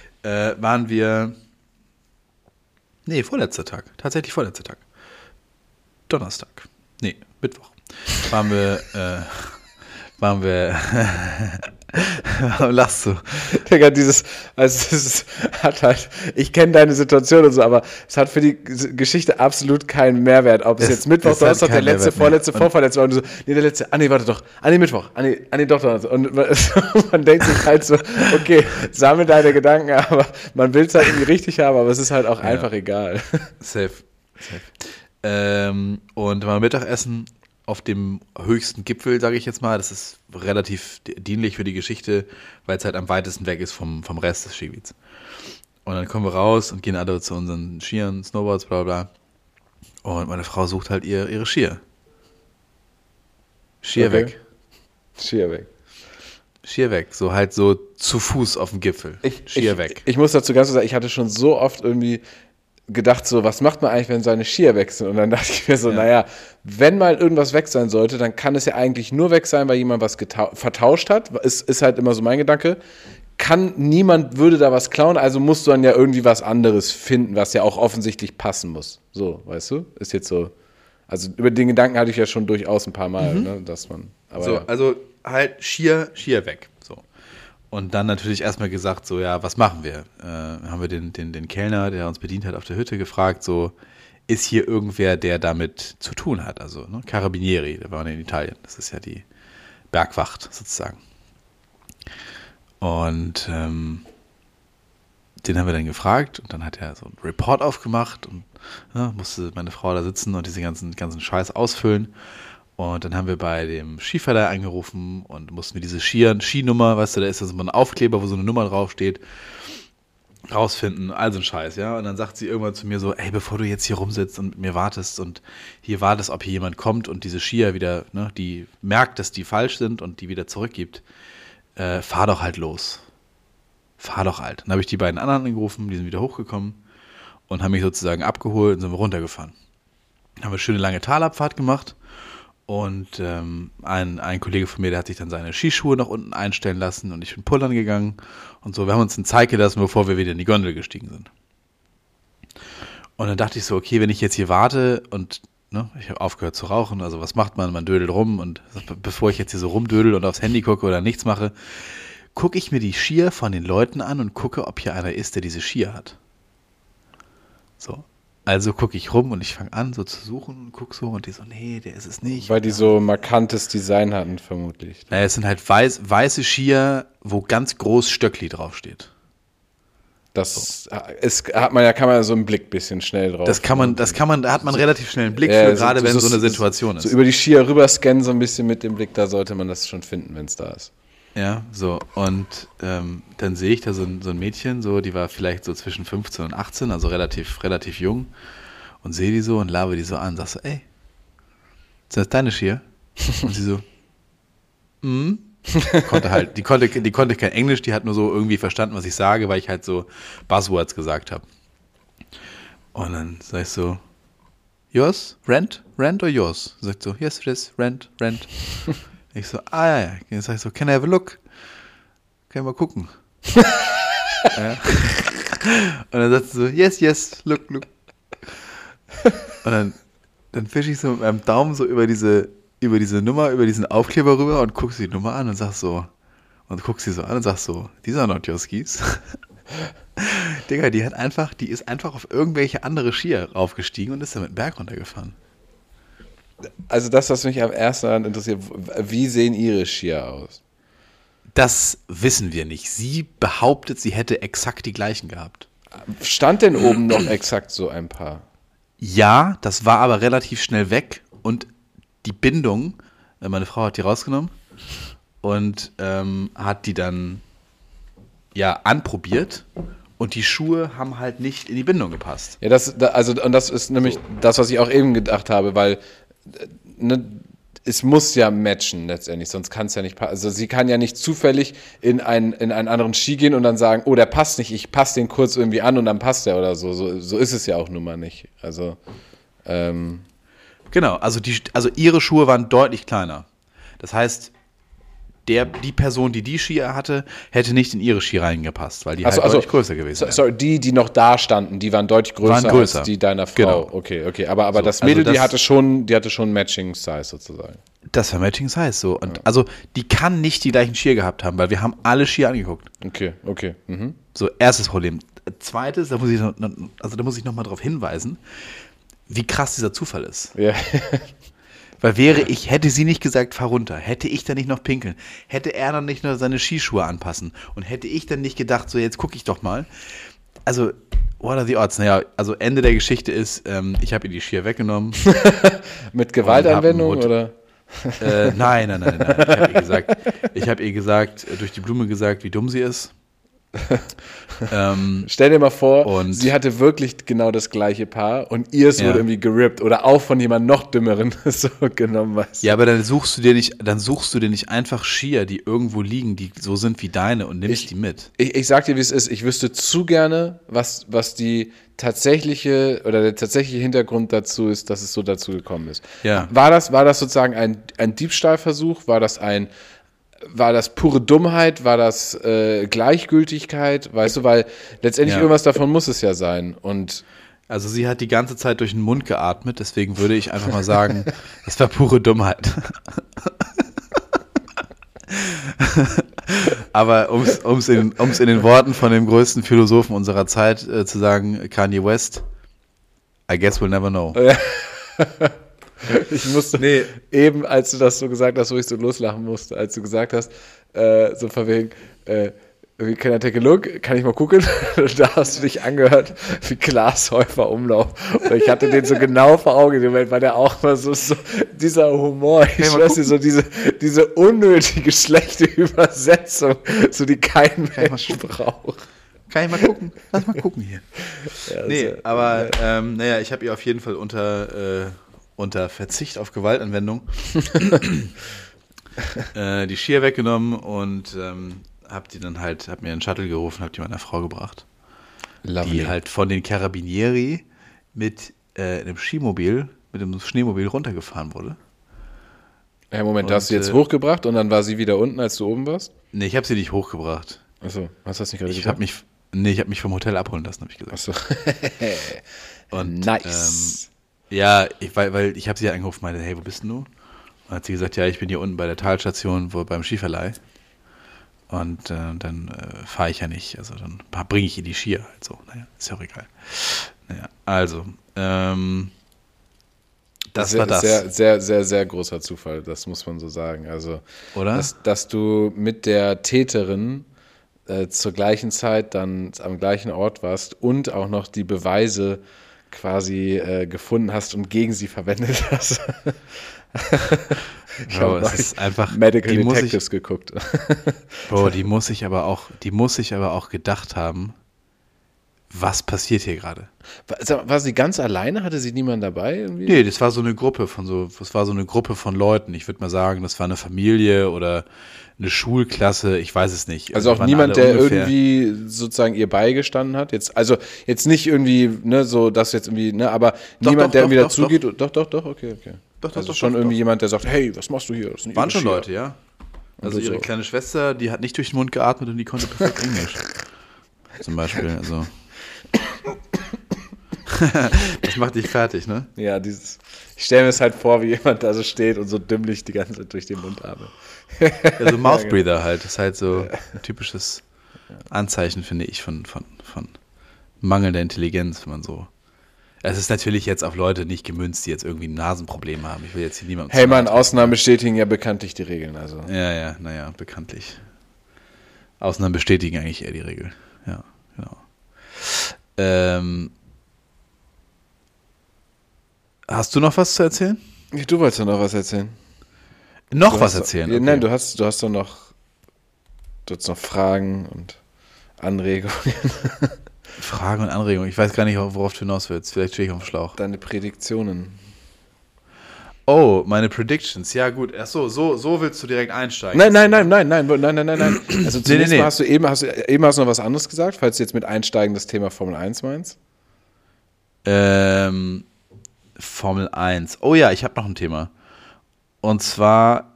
Vorletzter Tag. Tatsächlich vorletzter Tag. Donnerstag. Nee, Mittwoch. Warum lachst du? Digga, ich kenne deine Situation und so, aber es hat für die Geschichte absolut keinen Mehrwert. Ob es jetzt Mittwoch, Donnerstag, der letzte, vorletzte, vorverletzte war und so, nee, der letzte, warte doch, Mittwoch, doch Donnerstag. Und man denkt sich halt so, okay, sammel deine Gedanken, aber man will es halt irgendwie richtig haben, aber es ist halt auch einfach egal. Safe. Und beim Mittagessen auf dem höchsten Gipfel, sage ich jetzt mal, das ist relativ dienlich für die Geschichte, weil es halt am weitesten weg ist vom Rest des Skigebiets. Und dann kommen wir raus und gehen alle zu unseren Skiern, Snowboards, bla bla. Und meine Frau sucht halt ihre Skier. Skier weg. Skier weg. So halt so zu Fuß auf dem Gipfel. Skier weg. Ich muss dazu ganz klar sagen, ich hatte schon so oft irgendwie gedacht, so, was macht man eigentlich, wenn seine Skier weg sind? Und dann dachte ich mir so, naja, wenn mal irgendwas weg sein sollte, dann kann es ja eigentlich nur weg sein, weil jemand was vertauscht hat. Ist halt immer so mein Gedanke. Niemand würde da was klauen, also musst du dann ja irgendwie was anderes finden, was ja auch offensichtlich passen muss. So, weißt du? Ist jetzt so. Also über den Gedanken hatte ich ja schon durchaus ein paar Mal, ne, dass man. Aber so, also halt Skier weg. So. Und dann natürlich erstmal gesagt, so, ja, was machen wir? Haben wir den Kellner, der uns bedient hat, auf der Hütte gefragt, so, ist hier irgendwer, der damit zu tun hat? Also, ne, Carabinieri, der war in Italien. Das ist ja die Bergwacht sozusagen. Und den haben wir dann gefragt und dann hat er so einen Report aufgemacht und musste meine Frau da sitzen und diese ganzen Scheiß ausfüllen. Und dann haben wir bei dem Skiverleih angerufen und mussten wir diese Skinummer, weißt du, da ist so ein Aufkleber, wo so eine Nummer draufsteht, rausfinden, all so ein Scheiß, ja. Und dann sagt sie irgendwann zu mir so, ey, bevor du jetzt hier rumsitzt und mit mir wartest und hier wartest, ob hier jemand kommt und diese Skier wieder, ne, die merkt, dass die falsch sind und die wieder zurückgibt, fahr doch halt los. Fahr doch halt. Dann habe ich die beiden anderen angerufen, die sind wieder hochgekommen und haben mich sozusagen abgeholt und sind wir runtergefahren. Dann haben wir eine schöne lange Talabfahrt gemacht. Und ein Kollege von mir, der hat sich dann seine Skischuhe nach unten einstellen lassen und ich bin pullern gegangen und so. Wir haben uns ein Zeit gelassen, bevor wir wieder in die Gondel gestiegen sind. Und dann dachte ich so, okay, wenn ich jetzt hier warte und ne, ich habe aufgehört zu rauchen, also was macht man? Man dödelt rum und bevor ich jetzt hier so rumdödel und aufs Handy gucke oder nichts mache, gucke ich mir die Skier von den Leuten an und gucke, ob hier einer ist, der diese Skier hat. So. Also gucke ich rum und ich fange an, so zu suchen und gucke so und die so, nee, der ist es nicht. Weil die so markantes Design hatten, vermutlich. Naja, es sind halt weiße Skier, wo ganz groß Stöckli draufsteht. Das kann man ja so einen Blick ein bisschen schnell drauf. Da hat man relativ schnell einen Blick für, gerade wenn so eine Situation ist. So über die Skier rüber scannen, so ein bisschen mit dem Blick, da sollte man das schon finden, wenn es da ist. Ja, so, und dann sehe ich da so ein Mädchen, so, die war vielleicht so zwischen 15 und 18, also relativ jung, und sehe die so und labe die so an, sag so, ey, sind das deine Skier? Und sie so, die konnte kein Englisch, die hat nur so irgendwie verstanden, was ich sage, weil ich halt so Buzzwords gesagt habe. Und dann sag ich so, yours? Rent or yours? Sagt so, yes, it is, rent. Ich so, ja. Dann sag ich so, can I have a look? Kann ich mal gucken? Ja. Und dann sagt sie so, yes, look. Und dann fische ich so mit meinem Daumen so über diese Nummer, über diesen Aufkleber rüber und guck sie die Nummer an und sag so, these are not your skis. Digga, die ist einfach auf irgendwelche andere Skier raufgestiegen und ist dann mit dem Berg runtergefahren. Also das, was mich am ersten daran interessiert, wie sehen ihre Skier aus? Das wissen wir nicht. Sie behauptet, sie hätte exakt die gleichen gehabt. Stand denn oben noch exakt so ein Paar? Ja, das war aber relativ schnell weg und die Bindung, meine Frau hat die rausgenommen und hat die dann anprobiert und die Schuhe haben halt nicht in die Bindung gepasst. Ja, das ist nämlich das, was ich auch eben gedacht habe, weil es muss ja matchen letztendlich, sonst kann es ja nicht passen. Also sie kann ja nicht zufällig in einen anderen Ski gehen und dann sagen, oh, der passt nicht, ich passe den kurz irgendwie an und dann passt der oder so. So ist es ja auch nun mal nicht. Also, Genau, also ihre Schuhe waren deutlich kleiner. Das heißt, die Person, die Skier hatte, hätte nicht in ihre Ski reingepasst, weil die deutlich größer gewesen wären. Sorry, die noch da standen, die waren deutlich größer als die deiner Frau. Genau. Okay. Aber so, das Mädel, die hatte schon Matching Size sozusagen. Das war Matching Size, so. Und also, die kann nicht die gleichen Skier gehabt haben, weil wir haben alle Skier angeguckt. Okay. Mhm. So, erstes Problem. Zweites, da muss ich noch mal drauf hinweisen, wie krass dieser Zufall ist. Ja. Weil hätte sie nicht gesagt, fahr runter, hätte ich dann nicht noch pinkeln, hätte er dann nicht noch seine Skischuhe anpassen und hätte ich dann nicht gedacht, so jetzt gucke ich doch mal. Also, what are the odds? Naja, also Ende der Geschichte ist, ich habe ihr die Skier weggenommen. Mit Gewaltanwendung oder? Nein. Ich habe ihr gesagt, durch die Blume gesagt, wie dumm sie ist. Stell dir mal vor, sie hatte wirklich genau das gleiche Paar und ihrs wurde irgendwie gerippt oder auch von jemand noch dümmeren so genommen, weißt du? Ja, aber dann suchst du dir nicht einfach Skier, die irgendwo liegen, die so sind wie deine und nimmst die mit. Ich sag dir, wie es ist. Ich wüsste zu gerne, was der tatsächliche Hintergrund dazu ist, dass es so dazu gekommen ist. Ja. War das sozusagen ein Diebstahlversuch? War das pure Dummheit? War das Gleichgültigkeit? Weißt du, weil letztendlich irgendwas davon muss es ja sein. Und also sie hat die ganze Zeit durch den Mund geatmet, deswegen würde ich einfach mal sagen, es war pure Dummheit. Aber um es in den Worten von dem größten Philosophen unserer Zeit zu sagen, Kanye West, I guess we'll never know. Ich musste eben, als du das so gesagt hast, wo ich so loslachen musste, als du gesagt hast, so von wegen, can I take a look? Kann ich mal gucken? Da hast du dich angehört wie Glashäufer Umlauf. Und ich hatte den so genau vor Augen in dem Moment, weil der auch mal so dieser Humor, ich schwör's dir, so diese unnötige, schlechte Übersetzung, so die kein Mensch braucht. Kann ich mal gucken? Lass mal gucken hier. Ja, ich habe ihr auf jeden Fall unter Verzicht auf Gewaltanwendung die Skier weggenommen und hab mir einen Shuttle gerufen, hab die meiner Frau gebracht. Lovely. Die halt von den Carabinieri mit einem Schneemobil runtergefahren wurde. Ja, Moment, hast du jetzt hochgebracht und dann war sie wieder unten, als du oben warst? Nee, ich habe sie nicht hochgebracht. Achso, hast du das nicht gerade gesagt? Nee, ich habe mich vom Hotel abholen lassen, habe ich gesagt. Achso. Und, Nice. Ja, weil ich habe sie ja angerufen und meinte, hey, wo bist denn du? Und hat sie gesagt, ja, ich bin hier unten bei der Talstation beim Skiverleih. Und dann fahre ich ja nicht. Also dann bringe ich ihr die Skier halt so. Naja, ist ja auch egal. Naja, also, das war das. Sehr, sehr, sehr, sehr großer Zufall, das muss man so sagen. Also, Oder? dass du mit der Täterin zur gleichen Zeit dann am gleichen Ort warst und auch noch die Beweise quasi gefunden hast und gegen sie verwendet hast. Ich Bro, habe es ist einfach Medical die Detectives geguckt. Bro, die muss sich aber auch gedacht haben, was passiert hier gerade? War sie ganz alleine? Hatte sie niemanden dabei? Irgendwie? Nee, das war so eine Gruppe von Leuten. Ich würde mal sagen, das war eine Familie oder eine Schulklasse, ich weiß es nicht. Also auch Waren niemand, alle der ungefähr- irgendwie sozusagen ihr beigestanden hat. Jetzt nicht irgendwie, ne, so dass jetzt irgendwie, ne, aber niemand, der irgendwie dazugeht. Doch, okay. Also schon irgendwie jemand, der sagt, hey, was machst du hier? Das sind Waren ihre schon Skier. Leute, ja. Also Und ihre so. kleine Schwester, die hat nicht durch den Mund geatmet und die konnte perfekt Englisch. Zum Beispiel, also. Das macht dich fertig, ne? Ja, ich stelle mir es halt vor, wie jemand da so steht und so dümmlich die ganze Zeit durch den Mund atmet. Ja, so Mouth Breather halt. Das ist halt so ein typisches Anzeichen, finde ich, von mangelnder Intelligenz, wenn man so. Es ist natürlich jetzt auf Leute nicht gemünzt, die jetzt irgendwie ein Nasenproblem haben. Ich will jetzt hier niemandem. Hey Mann, Ausnahmen bestätigen ja bekanntlich die Regeln. Also. Ja, naja, bekanntlich. Ausnahmen bestätigen eigentlich eher die Regel. Ja, genau. Hast du noch was zu erzählen? Du wolltest doch noch was erzählen. Noch was erzählen? Okay. Nein, du hast doch noch Fragen und Anregungen. Fragen und Anregungen. Ich weiß gar nicht, worauf du hinaus willst. Vielleicht stehe ich auf dem Schlauch. Deine Prädiktionen. Oh, meine Predictions. Ja, gut. Achso, so willst du direkt einsteigen. Nein. Also zunächst Nee. mal hast du eben noch was anderes gesagt, falls du jetzt mit Einsteigen das Thema Formel 1 meinst. Formel 1. Oh ja, ich habe noch ein Thema. Und zwar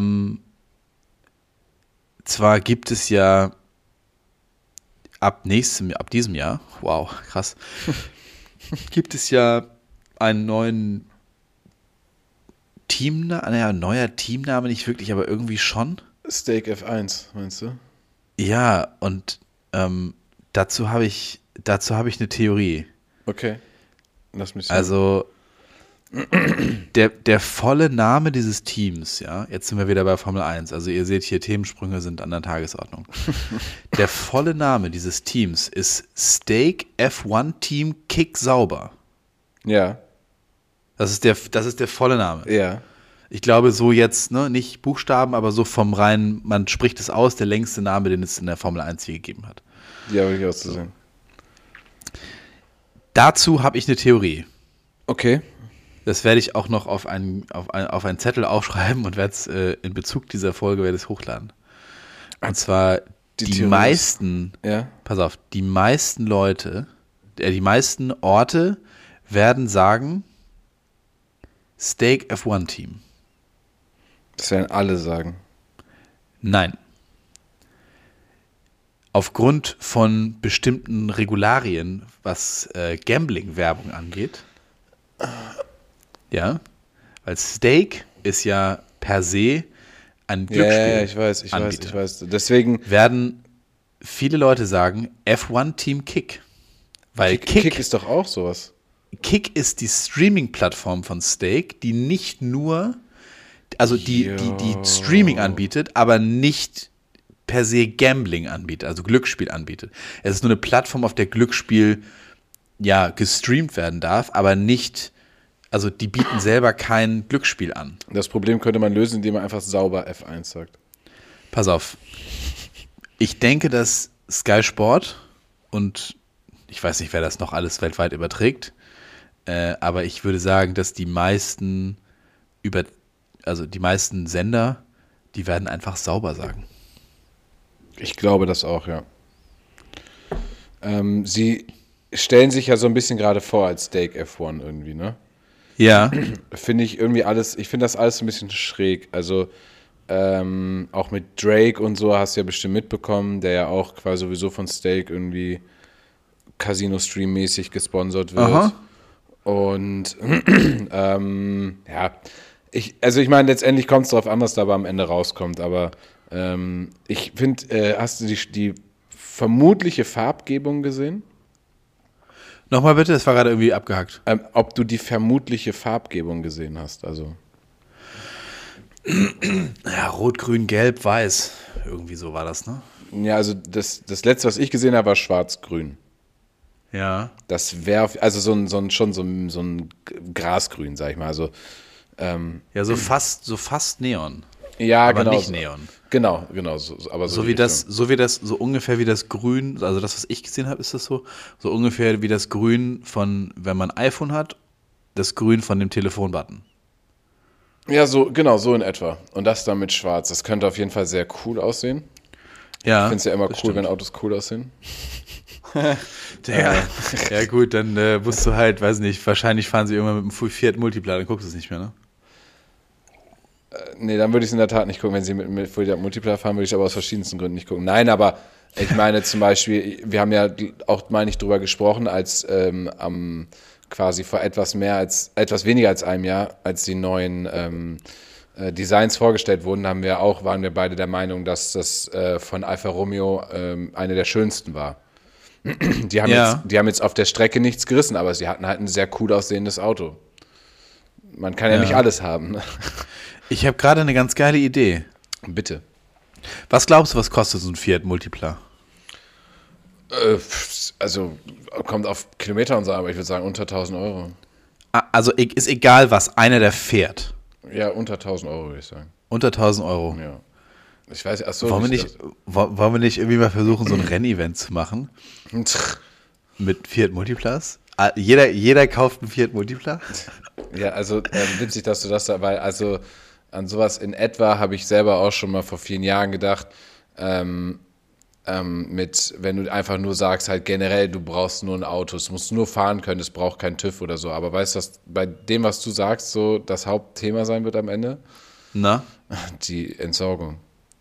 gibt es ja ab diesem Jahr, wow, krass, gibt es ja einen neuen neuer Teamname nicht wirklich, aber irgendwie schon. Steak F1, meinst du? Ja, und dazu habe ich eine Theorie. Okay. Lass mich sehen. Also der volle Name dieses Teams, ja, jetzt sind wir wieder bei Formel 1, also ihr seht hier, Themensprünge sind an der Tagesordnung. Der volle Name dieses Teams ist Steak F1 Team Kick Sauber. Ja. Das ist der volle Name. Ja. Ich glaube so jetzt, ne, nicht Buchstaben, aber so vom reinen, man spricht es aus, der längste Name, den es in der Formel 1 je gegeben hat. Ja, würde ich auch so sehen. Dazu habe ich eine Theorie. Okay. Das werde ich auch noch auf einen Zettel aufschreiben und werde es in Bezug dieser Folge werde es hochladen. Und zwar die meisten, ja. Pass auf, die meisten Leute, die meisten Orte werden sagen Steak F1 Team. Das werden alle sagen. Nein. Aufgrund von bestimmten Regularien, was Gambling-Werbung angeht, ja, weil Steak ist ja per se ein Glücksspiel. Ja, ich weiß. Deswegen werden viele Leute sagen F1 Team Kick. Weil Kick ist doch auch sowas. Kick ist die Streaming-Plattform von Steak, die nicht nur, also die Streaming anbietet, aber nicht per se Gambling anbietet, also Glücksspiel anbietet. Es ist nur eine Plattform, auf der Glücksspiel ja gestreamt werden darf, aber nicht, also die bieten selber kein Glücksspiel an. Das Problem könnte man lösen, indem man einfach sauber F1 sagt. Pass auf. Ich denke, dass Sky Sport und ich weiß nicht, wer das noch alles weltweit überträgt, aber ich würde sagen, dass die meisten Sender, die werden einfach sauber sagen. Ich glaube das auch, ja. Sie stellen sich ja so ein bisschen gerade vor als Steak F1 irgendwie, ne? Ja. Finde ich irgendwie alles, ich finde das alles ein bisschen schräg. Also Auch mit Drake und so hast du ja bestimmt mitbekommen, der ja auch quasi sowieso von Stake irgendwie Casino-Stream-mäßig gesponsert wird. Aha. Und ja, ich meine, letztendlich kommt es darauf an, was dabei am Ende rauskommt, aber ich finde, hast du die vermutliche Farbgebung gesehen? Nochmal bitte, das war gerade irgendwie abgehackt. Ob du die vermutliche Farbgebung gesehen hast, also. Ja, rot, grün, gelb, weiß. Irgendwie so war das, ne? Ja, also das letzte, was ich gesehen habe, war schwarz-grün. Ja. Das wäre, also so ein Grasgrün, sag ich mal. Also, Ja, so fast Neon. ja, Aber genau. nicht Neon. Genau, aber So die wie das, Richtung. so ungefähr wie das Grün, also das, was ich gesehen habe, ist das so ungefähr wie das Grün von, wenn man ein iPhone hat, das Grün von dem Telefonbutton. Ja, genau, so in etwa. Und das dann mit schwarz. Das könnte auf jeden Fall sehr cool aussehen. Ja. Ich finde es ja immer das cool, stimmt. wenn Autos cool aussehen. Ja gut, dann musst du halt, weiß nicht, wahrscheinlich fahren sie irgendwann mit dem Fiat Multipla, dann guckst du es nicht mehr, ne? Nee, dann würde ich es in der Tat nicht gucken. Wenn sie mit Fiat Multipla fahren, würde ich aber aus verschiedensten Gründen nicht gucken. Nein, aber ich meine zum Beispiel, wir haben ja auch, meine ich, drüber gesprochen, als quasi vor etwas weniger als einem Jahr, als die neuen Designs vorgestellt wurden, waren wir beide der Meinung, dass das von Alfa Romeo eine der schönsten war. Die haben jetzt auf der Strecke nichts gerissen, aber sie hatten halt ein sehr cool aussehendes Auto. Man kann ja nicht alles haben. Ne? Ich habe gerade eine ganz geile Idee. Bitte. Was glaubst du, was kostet so ein Fiat Multipla? Also kommt auf Kilometer und so, aber ich würde sagen unter 1.000 Euro. Also ist egal, was einer der fährt. Ja, unter 1.000 Euro würde ich sagen. Unter 1.000 Euro. Ja. Ich weiß, achso. Wollen wir nicht irgendwie mal versuchen, so ein Rennevent zu machen? Mit Fiat Multiplas? Jeder kauft einen Fiat Multipla? Ja, also witzig, dass du das da, weil also an sowas in etwa habe ich selber auch schon mal vor vielen Jahren gedacht, wenn du einfach nur sagst, halt generell, du brauchst nur ein Auto, es muss nur fahren können, es braucht keinen TÜV oder so. Aber weißt du, was bei dem, was du sagst, so das Hauptthema sein wird am Ende? Na? Die Entsorgung.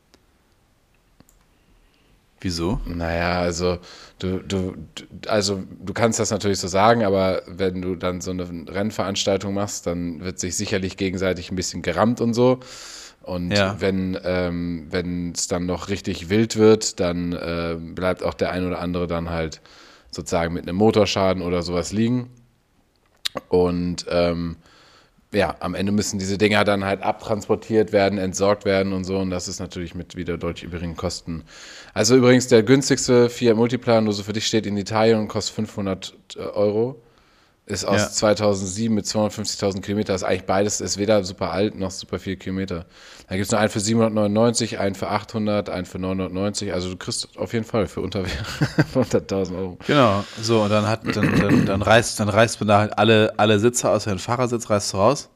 Wieso? Naja, also du kannst das natürlich so sagen, aber wenn du dann so eine Rennveranstaltung machst, dann wird sich sicherlich gegenseitig ein bisschen gerammt und so. Und wenn es dann noch richtig wild wird, dann bleibt auch der ein oder andere dann halt sozusagen mit einem Motorschaden oder sowas liegen. Und am Ende müssen diese Dinger dann halt abtransportiert werden, entsorgt werden und so. Und das ist natürlich mit wieder deutlich übrigen Kosten. Also übrigens der günstigste Fiat Multipla, nur so für dich, steht in Italien und kostet 500 Euro. Ist aus 2007 mit 250.000 Kilometer. Ist eigentlich beides, ist weder super alt noch super viele Kilometer. Da gibt es noch einen für 799, einen für 800, einen für 990. Also du kriegst auf jeden Fall für unter 100.000 Euro. Genau, so, und dann reißt man da halt alle Sitze außer den Fahrersitz, reißt du raus.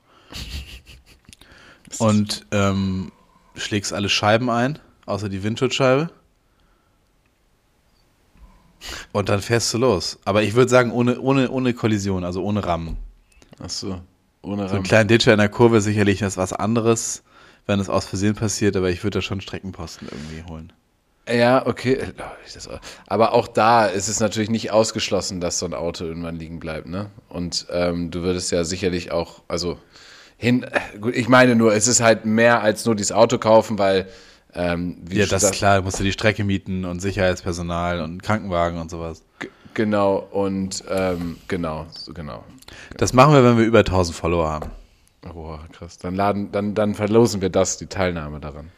Und schlägst alle Scheiben ein, außer die Windschutzscheibe. Und dann fährst du los. Aber ich würde sagen, ohne Kollision, also ohne Rammen. Ach so, ohne So einen Rahmen. kleinen Ditcher in der Kurve sicherlich ist was anderes, wenn es aus Versehen passiert, aber ich würde da schon Streckenposten irgendwie holen. Ja, okay. Aber auch da ist es natürlich nicht ausgeschlossen, dass so ein Auto irgendwann liegen bleibt, ne? Und du würdest ja sicherlich auch, gut, ich meine nur, es ist halt mehr als nur dieses Auto kaufen, weil Ja, das ist klar, du musst dir die Strecke mieten und Sicherheitspersonal und Krankenwagen und sowas. Genau, und genau. Das machen wir, wenn wir über 1.000 Follower haben. Boah, krass. Dann verlosen wir die Teilnahme daran.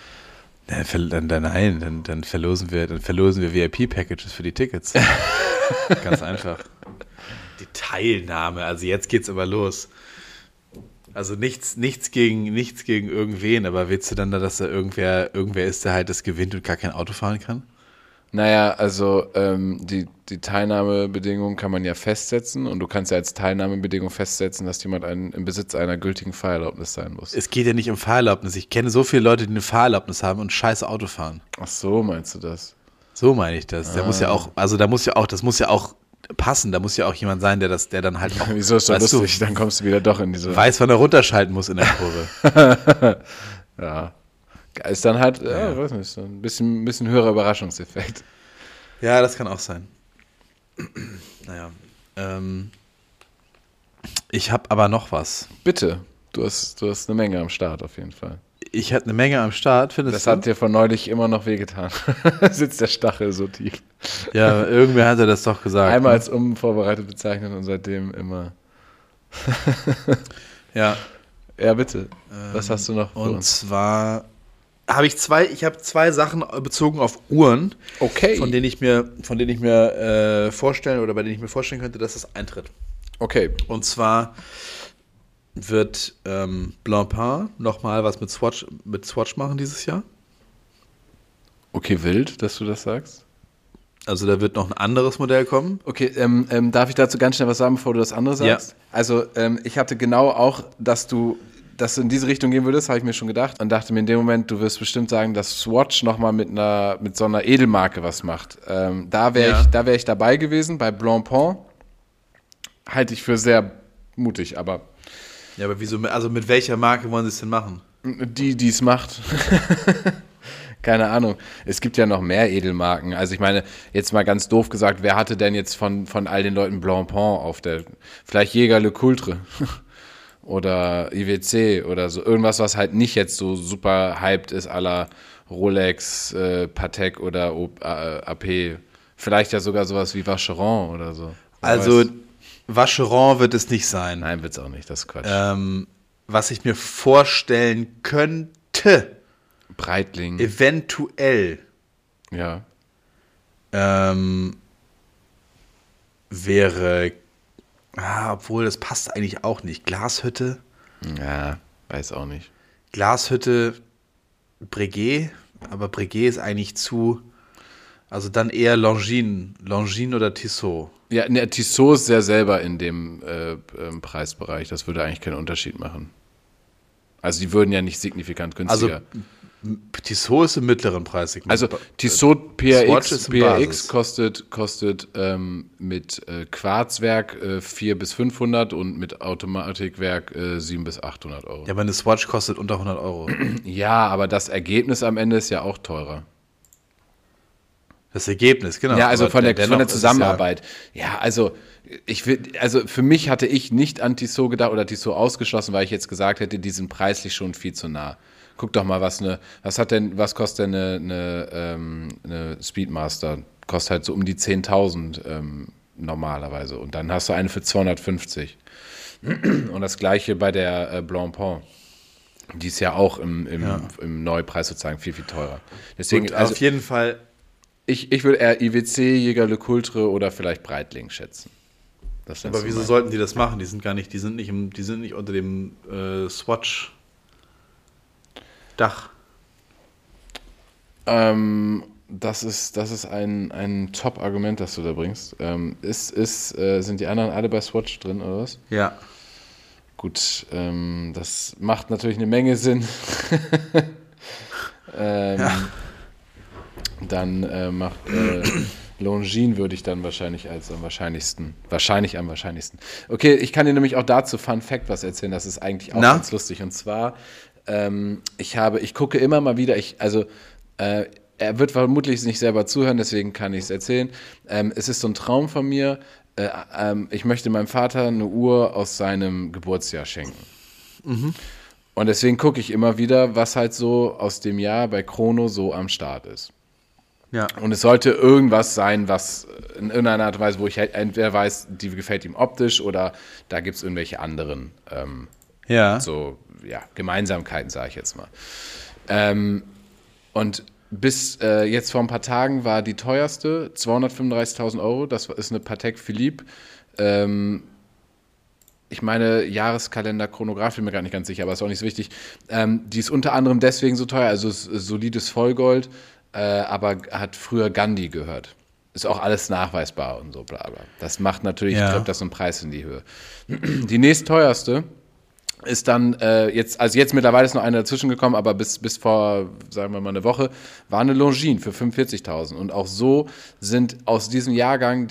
Dann verlosen wir VIP-Packages für die Tickets. Ganz einfach. Die Teilnahme, also jetzt geht's aber los. Also nichts gegen irgendwen, aber willst du dann da, dass da irgendwer ist, der halt das gewinnt und gar kein Auto fahren kann? Naja, also die Teilnahmebedingungen kann man ja festsetzen und du kannst ja als Teilnahmebedingung festsetzen, dass jemand im Besitz einer gültigen Fahrerlaubnis sein muss. Es geht ja nicht um Fahrerlaubnis. Ich kenne so viele Leute, die eine Fahrerlaubnis haben und scheiß Auto fahren. Ach so, meinst du das? So meine ich das. Das muss ja auch passen. Da muss ja auch jemand sein, der dann halt auch. Wieso ist das weißt du, lustig? Dann kommst du wieder doch in diese... weiß, wann er runterschalten muss in der Kurve. Ja. Ist dann halt, weiß nicht, so ein bisschen höherer Überraschungseffekt. Ja, das kann auch sein. Naja. Ich habe aber noch was. Bitte, du hast eine Menge am Start auf jeden Fall. Ich hatte eine Menge am Start, findest Das du? hat dir von neulich immer noch wehgetan. Sitzt der Stachel so tief. Ja, irgendwer hatte das doch gesagt. Einmal ne? als unvorbereitet bezeichnet und seitdem immer. Ja. Ja, bitte. Was hast du noch für Und uns? zwar habe ich zwei Sachen bezogen auf Uhren, Okay. von denen ich mir vorstellen oder bei denen ich mir vorstellen könnte, dass das eintritt. Okay. Und zwar wird Blancpain nochmal was mit Swatch machen dieses Jahr. Okay, wild, dass du das sagst. Also da wird noch ein anderes Modell kommen. Okay, darf ich dazu ganz schnell was sagen, bevor du das andere sagst? Ja. Also, ich hatte genau auch, dass du in diese Richtung gehen würdest, habe ich mir schon gedacht. Und dachte mir in dem Moment, du wirst bestimmt sagen, dass Swatch nochmal mit so einer Edelmarke was macht. Da wäre ich dabei gewesen, bei Blancpain. Halte ich für sehr mutig, aber Ja, aber wieso, also mit welcher Marke wollen sie es denn machen? die es macht. Keine Ahnung. Es gibt ja noch mehr Edelmarken. Also ich meine, jetzt mal ganz doof gesagt, wer hatte denn jetzt von all den Leuten Blancpain auf der, vielleicht Jäger LeCoultre oder IWC oder so. Irgendwas, was halt nicht jetzt so super hyped ist, à la Rolex, Patek oder AP. Vielleicht ja sogar sowas wie Vacheron oder so. Wer Also weiß. Vacheron wird es nicht sein. Nein, wird's auch nicht, das ist Quatsch. Was ich mir vorstellen könnte, Breitling, eventuell, ja. wäre, obwohl das passt eigentlich auch nicht. Glashütte, Ja, weiß auch nicht. Breguet, aber Breguet ist eigentlich also dann eher Longines oder Tissot. Ja, ne, Tissot ist ja selber in dem Preisbereich. Das würde eigentlich keinen Unterschied machen. Also die würden ja nicht signifikant Also günstiger. Tissot ist im mittleren Preissegment. Also Tissot Swatch ist im PRX Basis. kostet mit Quarzwerk 400 bis 500 und mit Automatikwerk 700 bis 800 Euro. Ja, aber eine Swatch kostet unter 100 Euro. Ja, aber das Ergebnis am Ende ist ja auch teurer. Das Ergebnis, genau. Ja, also Aber von der dennoch ist es Zusammenarbeit. Ja, also für mich hatte ich nicht an Tissot gedacht oder Tissot ausgeschlossen, weil ich jetzt gesagt hätte, die sind preislich schon viel zu nah. Guck doch mal, was kostet denn eine Speedmaster? Kostet halt so um die 10.000 normalerweise. Und dann hast du eine für 250. Und das gleiche bei der Blancpain. Die ist ja auch im Neupreis sozusagen viel, viel teurer. Deswegen, Und auf jeden Fall. ich würde eher IWC, Jäger LeCoultre oder vielleicht Breitling schätzen. Das Aber wieso sollten die das machen? Die sind nicht unter dem Swatch Dach. Das ist ein Top-Argument, das du da bringst. Sind die anderen alle bei Swatch drin, oder was? Ja. Gut, das macht natürlich eine Menge Sinn. Dann macht Longines würde ich dann wahrscheinlich am wahrscheinlichsten. Okay, ich kann dir nämlich auch dazu Fun Fact was erzählen, das ist eigentlich auch ganz lustig. Und zwar, ich gucke immer mal wieder, er wird vermutlich nicht selber zuhören, deswegen kann ich es erzählen. Es ist so ein Traum von mir, ich möchte meinem Vater eine Uhr aus seinem Geburtsjahr schenken. Mhm. Und deswegen gucke ich immer wieder, was halt so aus dem Jahr bei Chrono so am Start ist. Ja. Und es sollte irgendwas sein, was in irgendeiner Art und Weise, wo ich halt entweder weiß, die gefällt ihm optisch oder da gibt es irgendwelche anderen Gemeinsamkeiten, sage ich jetzt mal. Und bis jetzt vor ein paar Tagen war die teuerste 235.000 Euro. Das ist eine Patek Philippe. Ich meine, Jahreskalender, Chronograph, bin mir gar nicht ganz sicher, aber ist auch nicht so wichtig. Die ist unter anderem deswegen so teuer, also ist solides Vollgold, aber hat früher Gandhi gehört. Ist auch alles nachweisbar und so, bla bla. Das macht natürlich, treibt das so einen Preis in die Höhe. Die nächstteuerste ist dann jetzt mittlerweile ist noch eine dazwischen gekommen, aber bis vor, sagen wir mal, eine Woche, war eine Longines für 45.000. Und auch so sind aus diesem Jahrgang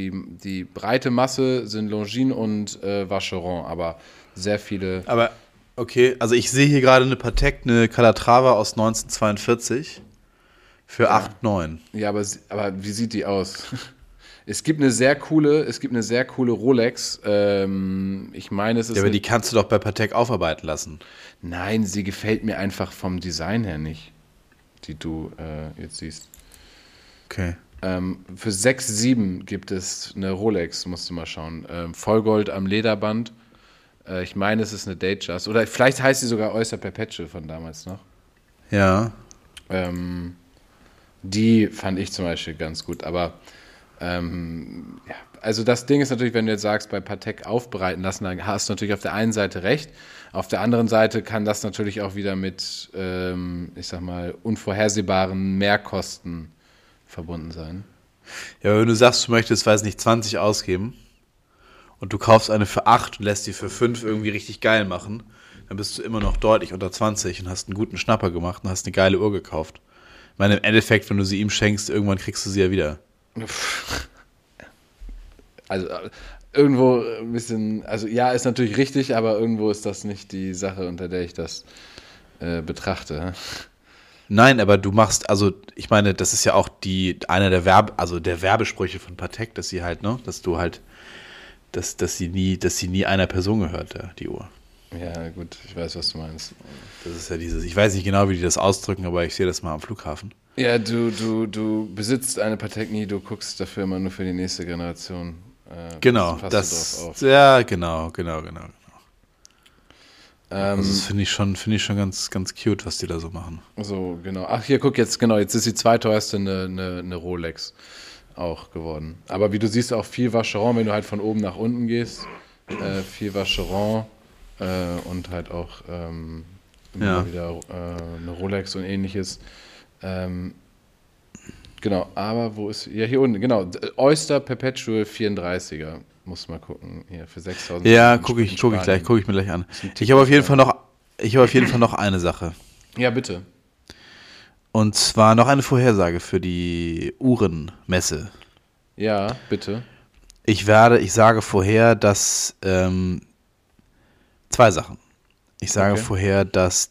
die breite Masse sind Longines und Vacheron, aber sehr viele. Aber Okay, also ich sehe hier gerade eine Patek, eine Calatrava aus 1942 für 8,9. Ja, aber wie sieht die aus? Es gibt eine sehr coole Rolex. Ich meine, es ist Ja, aber die kannst du doch bei Patek aufarbeiten lassen. Nein, sie gefällt mir einfach vom Design her nicht, die du jetzt siehst. Okay. Für 6,7 gibt es eine Rolex, musst du mal schauen. Vollgold am Lederband. Ich meine, es ist eine Datejust. Oder vielleicht heißt sie sogar Oyster Perpetual von damals noch. Ja. Die fand ich zum Beispiel ganz gut. Aber ja, also das Ding ist natürlich, wenn du jetzt sagst, bei Patek aufbereiten lassen, dann hast du natürlich auf der einen Seite recht. Auf der anderen Seite kann das natürlich auch wieder mit, ich sag mal, unvorhersehbaren Mehrkosten verbunden sein. Ja, wenn du sagst, du möchtest, weiß nicht, 20 ausgeben und du kaufst eine für 8 und lässt die für 5 irgendwie richtig geil machen, dann bist du immer noch deutlich unter 20 und hast einen guten Schnapper gemacht und hast eine geile Uhr gekauft. Ich meine, im Endeffekt, wenn du sie ihm schenkst, irgendwann kriegst du sie ja wieder. Also irgendwo ein bisschen, also ja, ist natürlich richtig, aber irgendwo ist das nicht die Sache, unter der ich das betrachte. Nein, aber du machst, also ich meine, das ist ja auch einer der der Werbesprüche von Patek, dass sie halt, ne, dass du halt, dass sie nie einer Person gehört, die Uhr. Ja, gut, ich weiß, was du meinst. Das ist ja ich weiß nicht genau, wie die das ausdrücken, aber ich sehe das mal am Flughafen. Ja, du besitzt eine Patek nie, du guckst dafür immer nur für die nächste Generation. Genau, passt du drauf auf. ja, genau. Also das Ähm, finde ich schon ganz, ganz cute, was die da so machen. so, genau. Ach, hier, guck jetzt, genau, jetzt ist die zweiteuerste eine Rolex auch geworden. Aber wie du siehst, auch viel Vacheron, wenn du halt von oben nach unten gehst. Viel Vacheron und halt auch immer wieder eine Rolex und ähnliches. Genau, aber wo ist, ja, hier unten, genau, Oyster Perpetual 34er. Muss mal gucken, hier für 6.000. Ja, gucke ich mir gleich an. Ich habe auf jeden Fall noch eine Sache. Ja, bitte. Und zwar noch eine Vorhersage für die Uhrenmesse. Ja, bitte. Ich sage vorher, dass zwei Sachen. Ich sage vorher, dass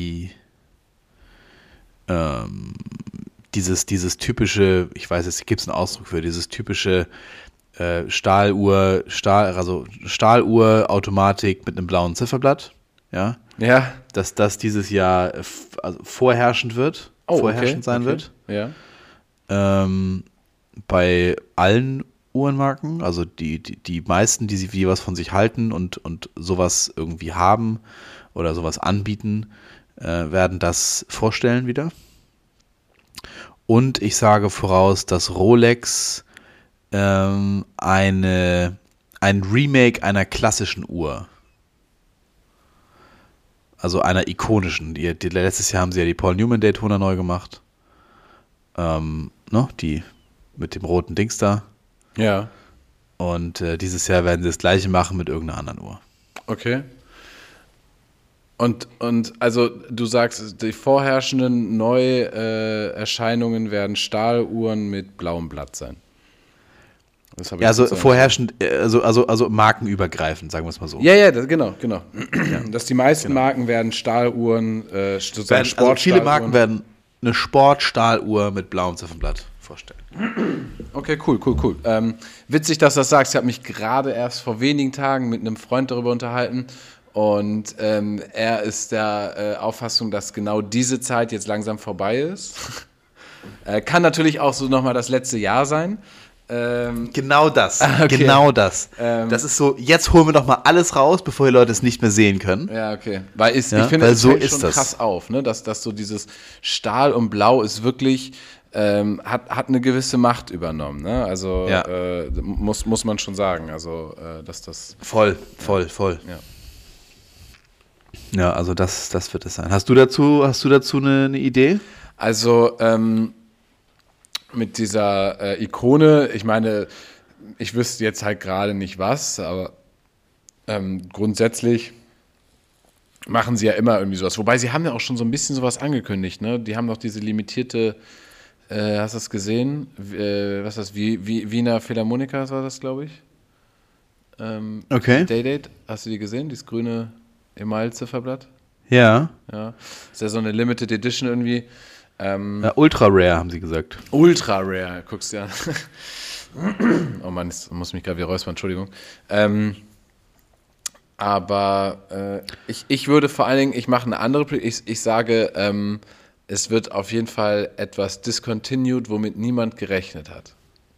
dieses typische, ich weiß, es gibt einen Ausdruck für, dieses typische Stahluhr, Automatik mit einem blauen Zifferblatt, ja, Ja. dass das dieses Jahr vorherrschend sein wird. Ja. Bei allen Uhrenmarken, also die meisten, die was von sich halten und sowas irgendwie haben oder sowas anbieten, werden das vorstellen wieder. Und ich sage voraus, dass Rolex ein Remake einer klassischen Uhr, also einer ikonischen, letztes Jahr haben sie ja die Paul Newman Daytona neu gemacht, die mit dem roten Dings da. Ja. Und dieses Jahr werden sie das gleiche machen mit irgendeiner anderen Uhr. Okay. Und also du sagst, die vorherrschenden Neuerscheinungen werden Stahluhren mit blauem Blatt sein. Das habe ich also vorherrschend, also markenübergreifend, sagen wir es mal so. Ja, genau. Dass die meisten Marken werden Stahluhren, sozusagen Also viele Marken werden eine Sportstahluhr mit blauem Ziffernblatt vorstellen. Okay, cool. Witzig, dass du das sagst. Ich habe mich gerade erst vor wenigen Tagen mit einem Freund darüber unterhalten. Und er ist der Auffassung, dass genau diese Zeit jetzt langsam vorbei ist. Kann natürlich auch so nochmal das letzte Jahr sein. Genau das. Okay. Genau das. Das ist so, jetzt holen wir doch mal alles raus, bevor die Leute es nicht mehr sehen können. Ja, okay. Weil ich finde, es fällt schon krass auf, ne? Dass so dieses Stahl und Blau ist wirklich, hat eine gewisse Macht übernommen. Ne? Also muss man schon sagen. Also, dass das. Voll. Ja. Ja, also das wird es sein. Hast du dazu eine Idee? Also, mit dieser Ikone, ich meine, ich wüsste jetzt halt gerade nicht was, aber grundsätzlich machen sie ja immer irgendwie sowas. Wobei sie haben ja auch schon so ein bisschen sowas angekündigt, ne? Die haben doch diese limitierte, hast du das gesehen? Was ist das? Wiener Philharmoniker war das, glaube ich. Okay. Day-Date, hast du die gesehen? Dieses grüne Email-Zifferblatt. Ja. Ja. Ist ja so eine Limited Edition irgendwie. Ja, ultra rare, haben sie gesagt. Ultra rare, guckst du an. Oh Mann, ich muss mich gerade wieder räuspern, Entschuldigung. Aber ich würde vor allen Dingen, ich mache eine andere, ich sage, es wird auf jeden Fall etwas discontinued, womit niemand gerechnet hat.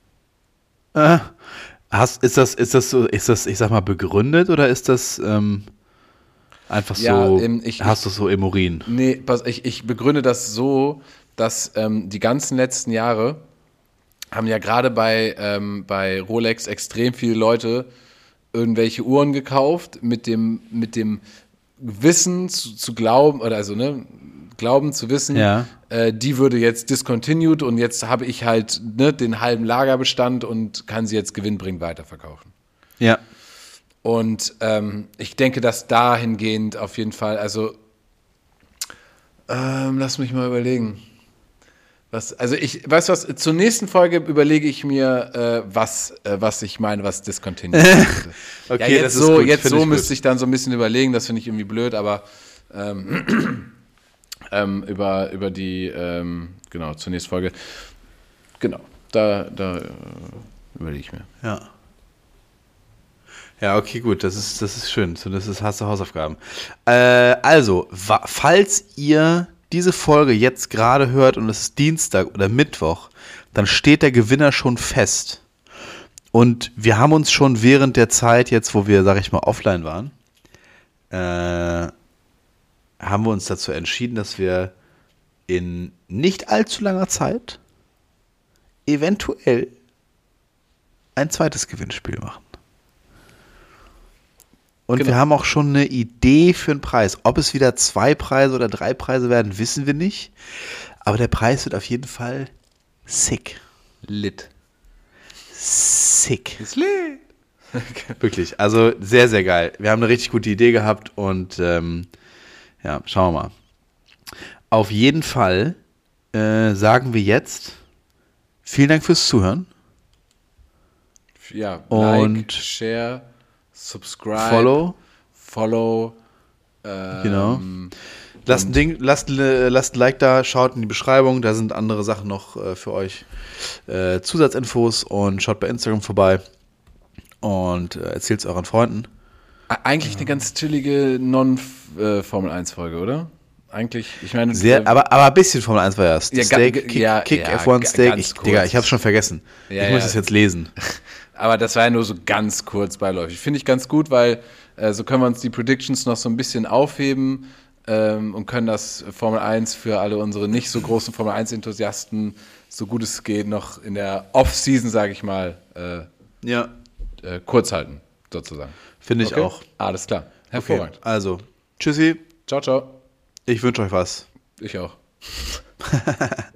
Ist das so, ich sag mal, begründet oder ist das einfach Ja, so, hast du so im Urin? Nee, ich begründe das so, dass die ganzen letzten Jahre haben ja gerade bei Rolex extrem viele Leute irgendwelche Uhren gekauft mit dem Wissen zu glauben, oder also, ne, glauben zu wissen, Ja. Die würde jetzt discontinued und jetzt habe ich halt, ne, den halben Lagerbestand und kann sie jetzt gewinnbringend weiterverkaufen. Ja. Und ich denke, dass dahingehend auf jeden Fall, also lass mich mal überlegen. Weißt du was, zur nächsten Folge überlege ich mir, was ich meine, was discontinued ist. Okay, ja, das ist gut. Jetzt so gut. müsste ich dann so ein bisschen überlegen, das finde ich irgendwie blöd, aber über die, genau, zur nächsten Folge, genau, da überlege ich mir. Ja. Ja, okay, gut, das ist schön. So, hast du Hausaufgaben. Also, falls ihr diese Folge jetzt gerade hört und es ist Dienstag oder Mittwoch, dann steht der Gewinner schon fest. Und wir haben uns schon während der Zeit jetzt, wo wir, sag ich mal, offline waren, haben wir uns dazu entschieden, dass wir in nicht allzu langer Zeit eventuell ein zweites Gewinnspiel machen. Und Genau. wir haben auch schon eine Idee für einen Preis. Ob es wieder 2 Preise oder 3 Preise werden, wissen wir nicht. Aber der Preis wird auf jeden Fall sick. Lit. Sick. Ist lit. Wirklich. Also sehr, sehr geil. Wir haben eine richtig gute Idee gehabt und ja, schauen wir mal. Auf jeden Fall sagen wir jetzt vielen Dank fürs Zuhören. Ja, Und like, share, subscribe, follow. Genau. Lasst ein Like da, schaut in die Beschreibung, da sind andere Sachen noch für euch. Zusatzinfos und schaut bei Instagram vorbei und erzählt es euren Freunden. Eigentlich eine ganz chillige Non-Formel-1-Folge, oder? Eigentlich, ich meine... Aber ein bisschen Formel 1 war erst. Ja, Steak, Kick F1 Steak. Digga, ich hab's schon vergessen. Ja, ich muss es jetzt lesen. Aber das war ja nur so ganz kurz beiläufig. Finde ich ganz gut, weil so können wir uns die Predictions noch so ein bisschen aufheben und können das Formel 1 für alle unsere nicht so großen Formel 1-Enthusiasten, so gut es geht, noch in der Off-Season, sage ich mal, kurz halten, sozusagen. Finde ich auch. Alles klar. Hervorragend. Okay, also, tschüssi. Ciao, ciao. Ich wünsche euch was. Ich auch.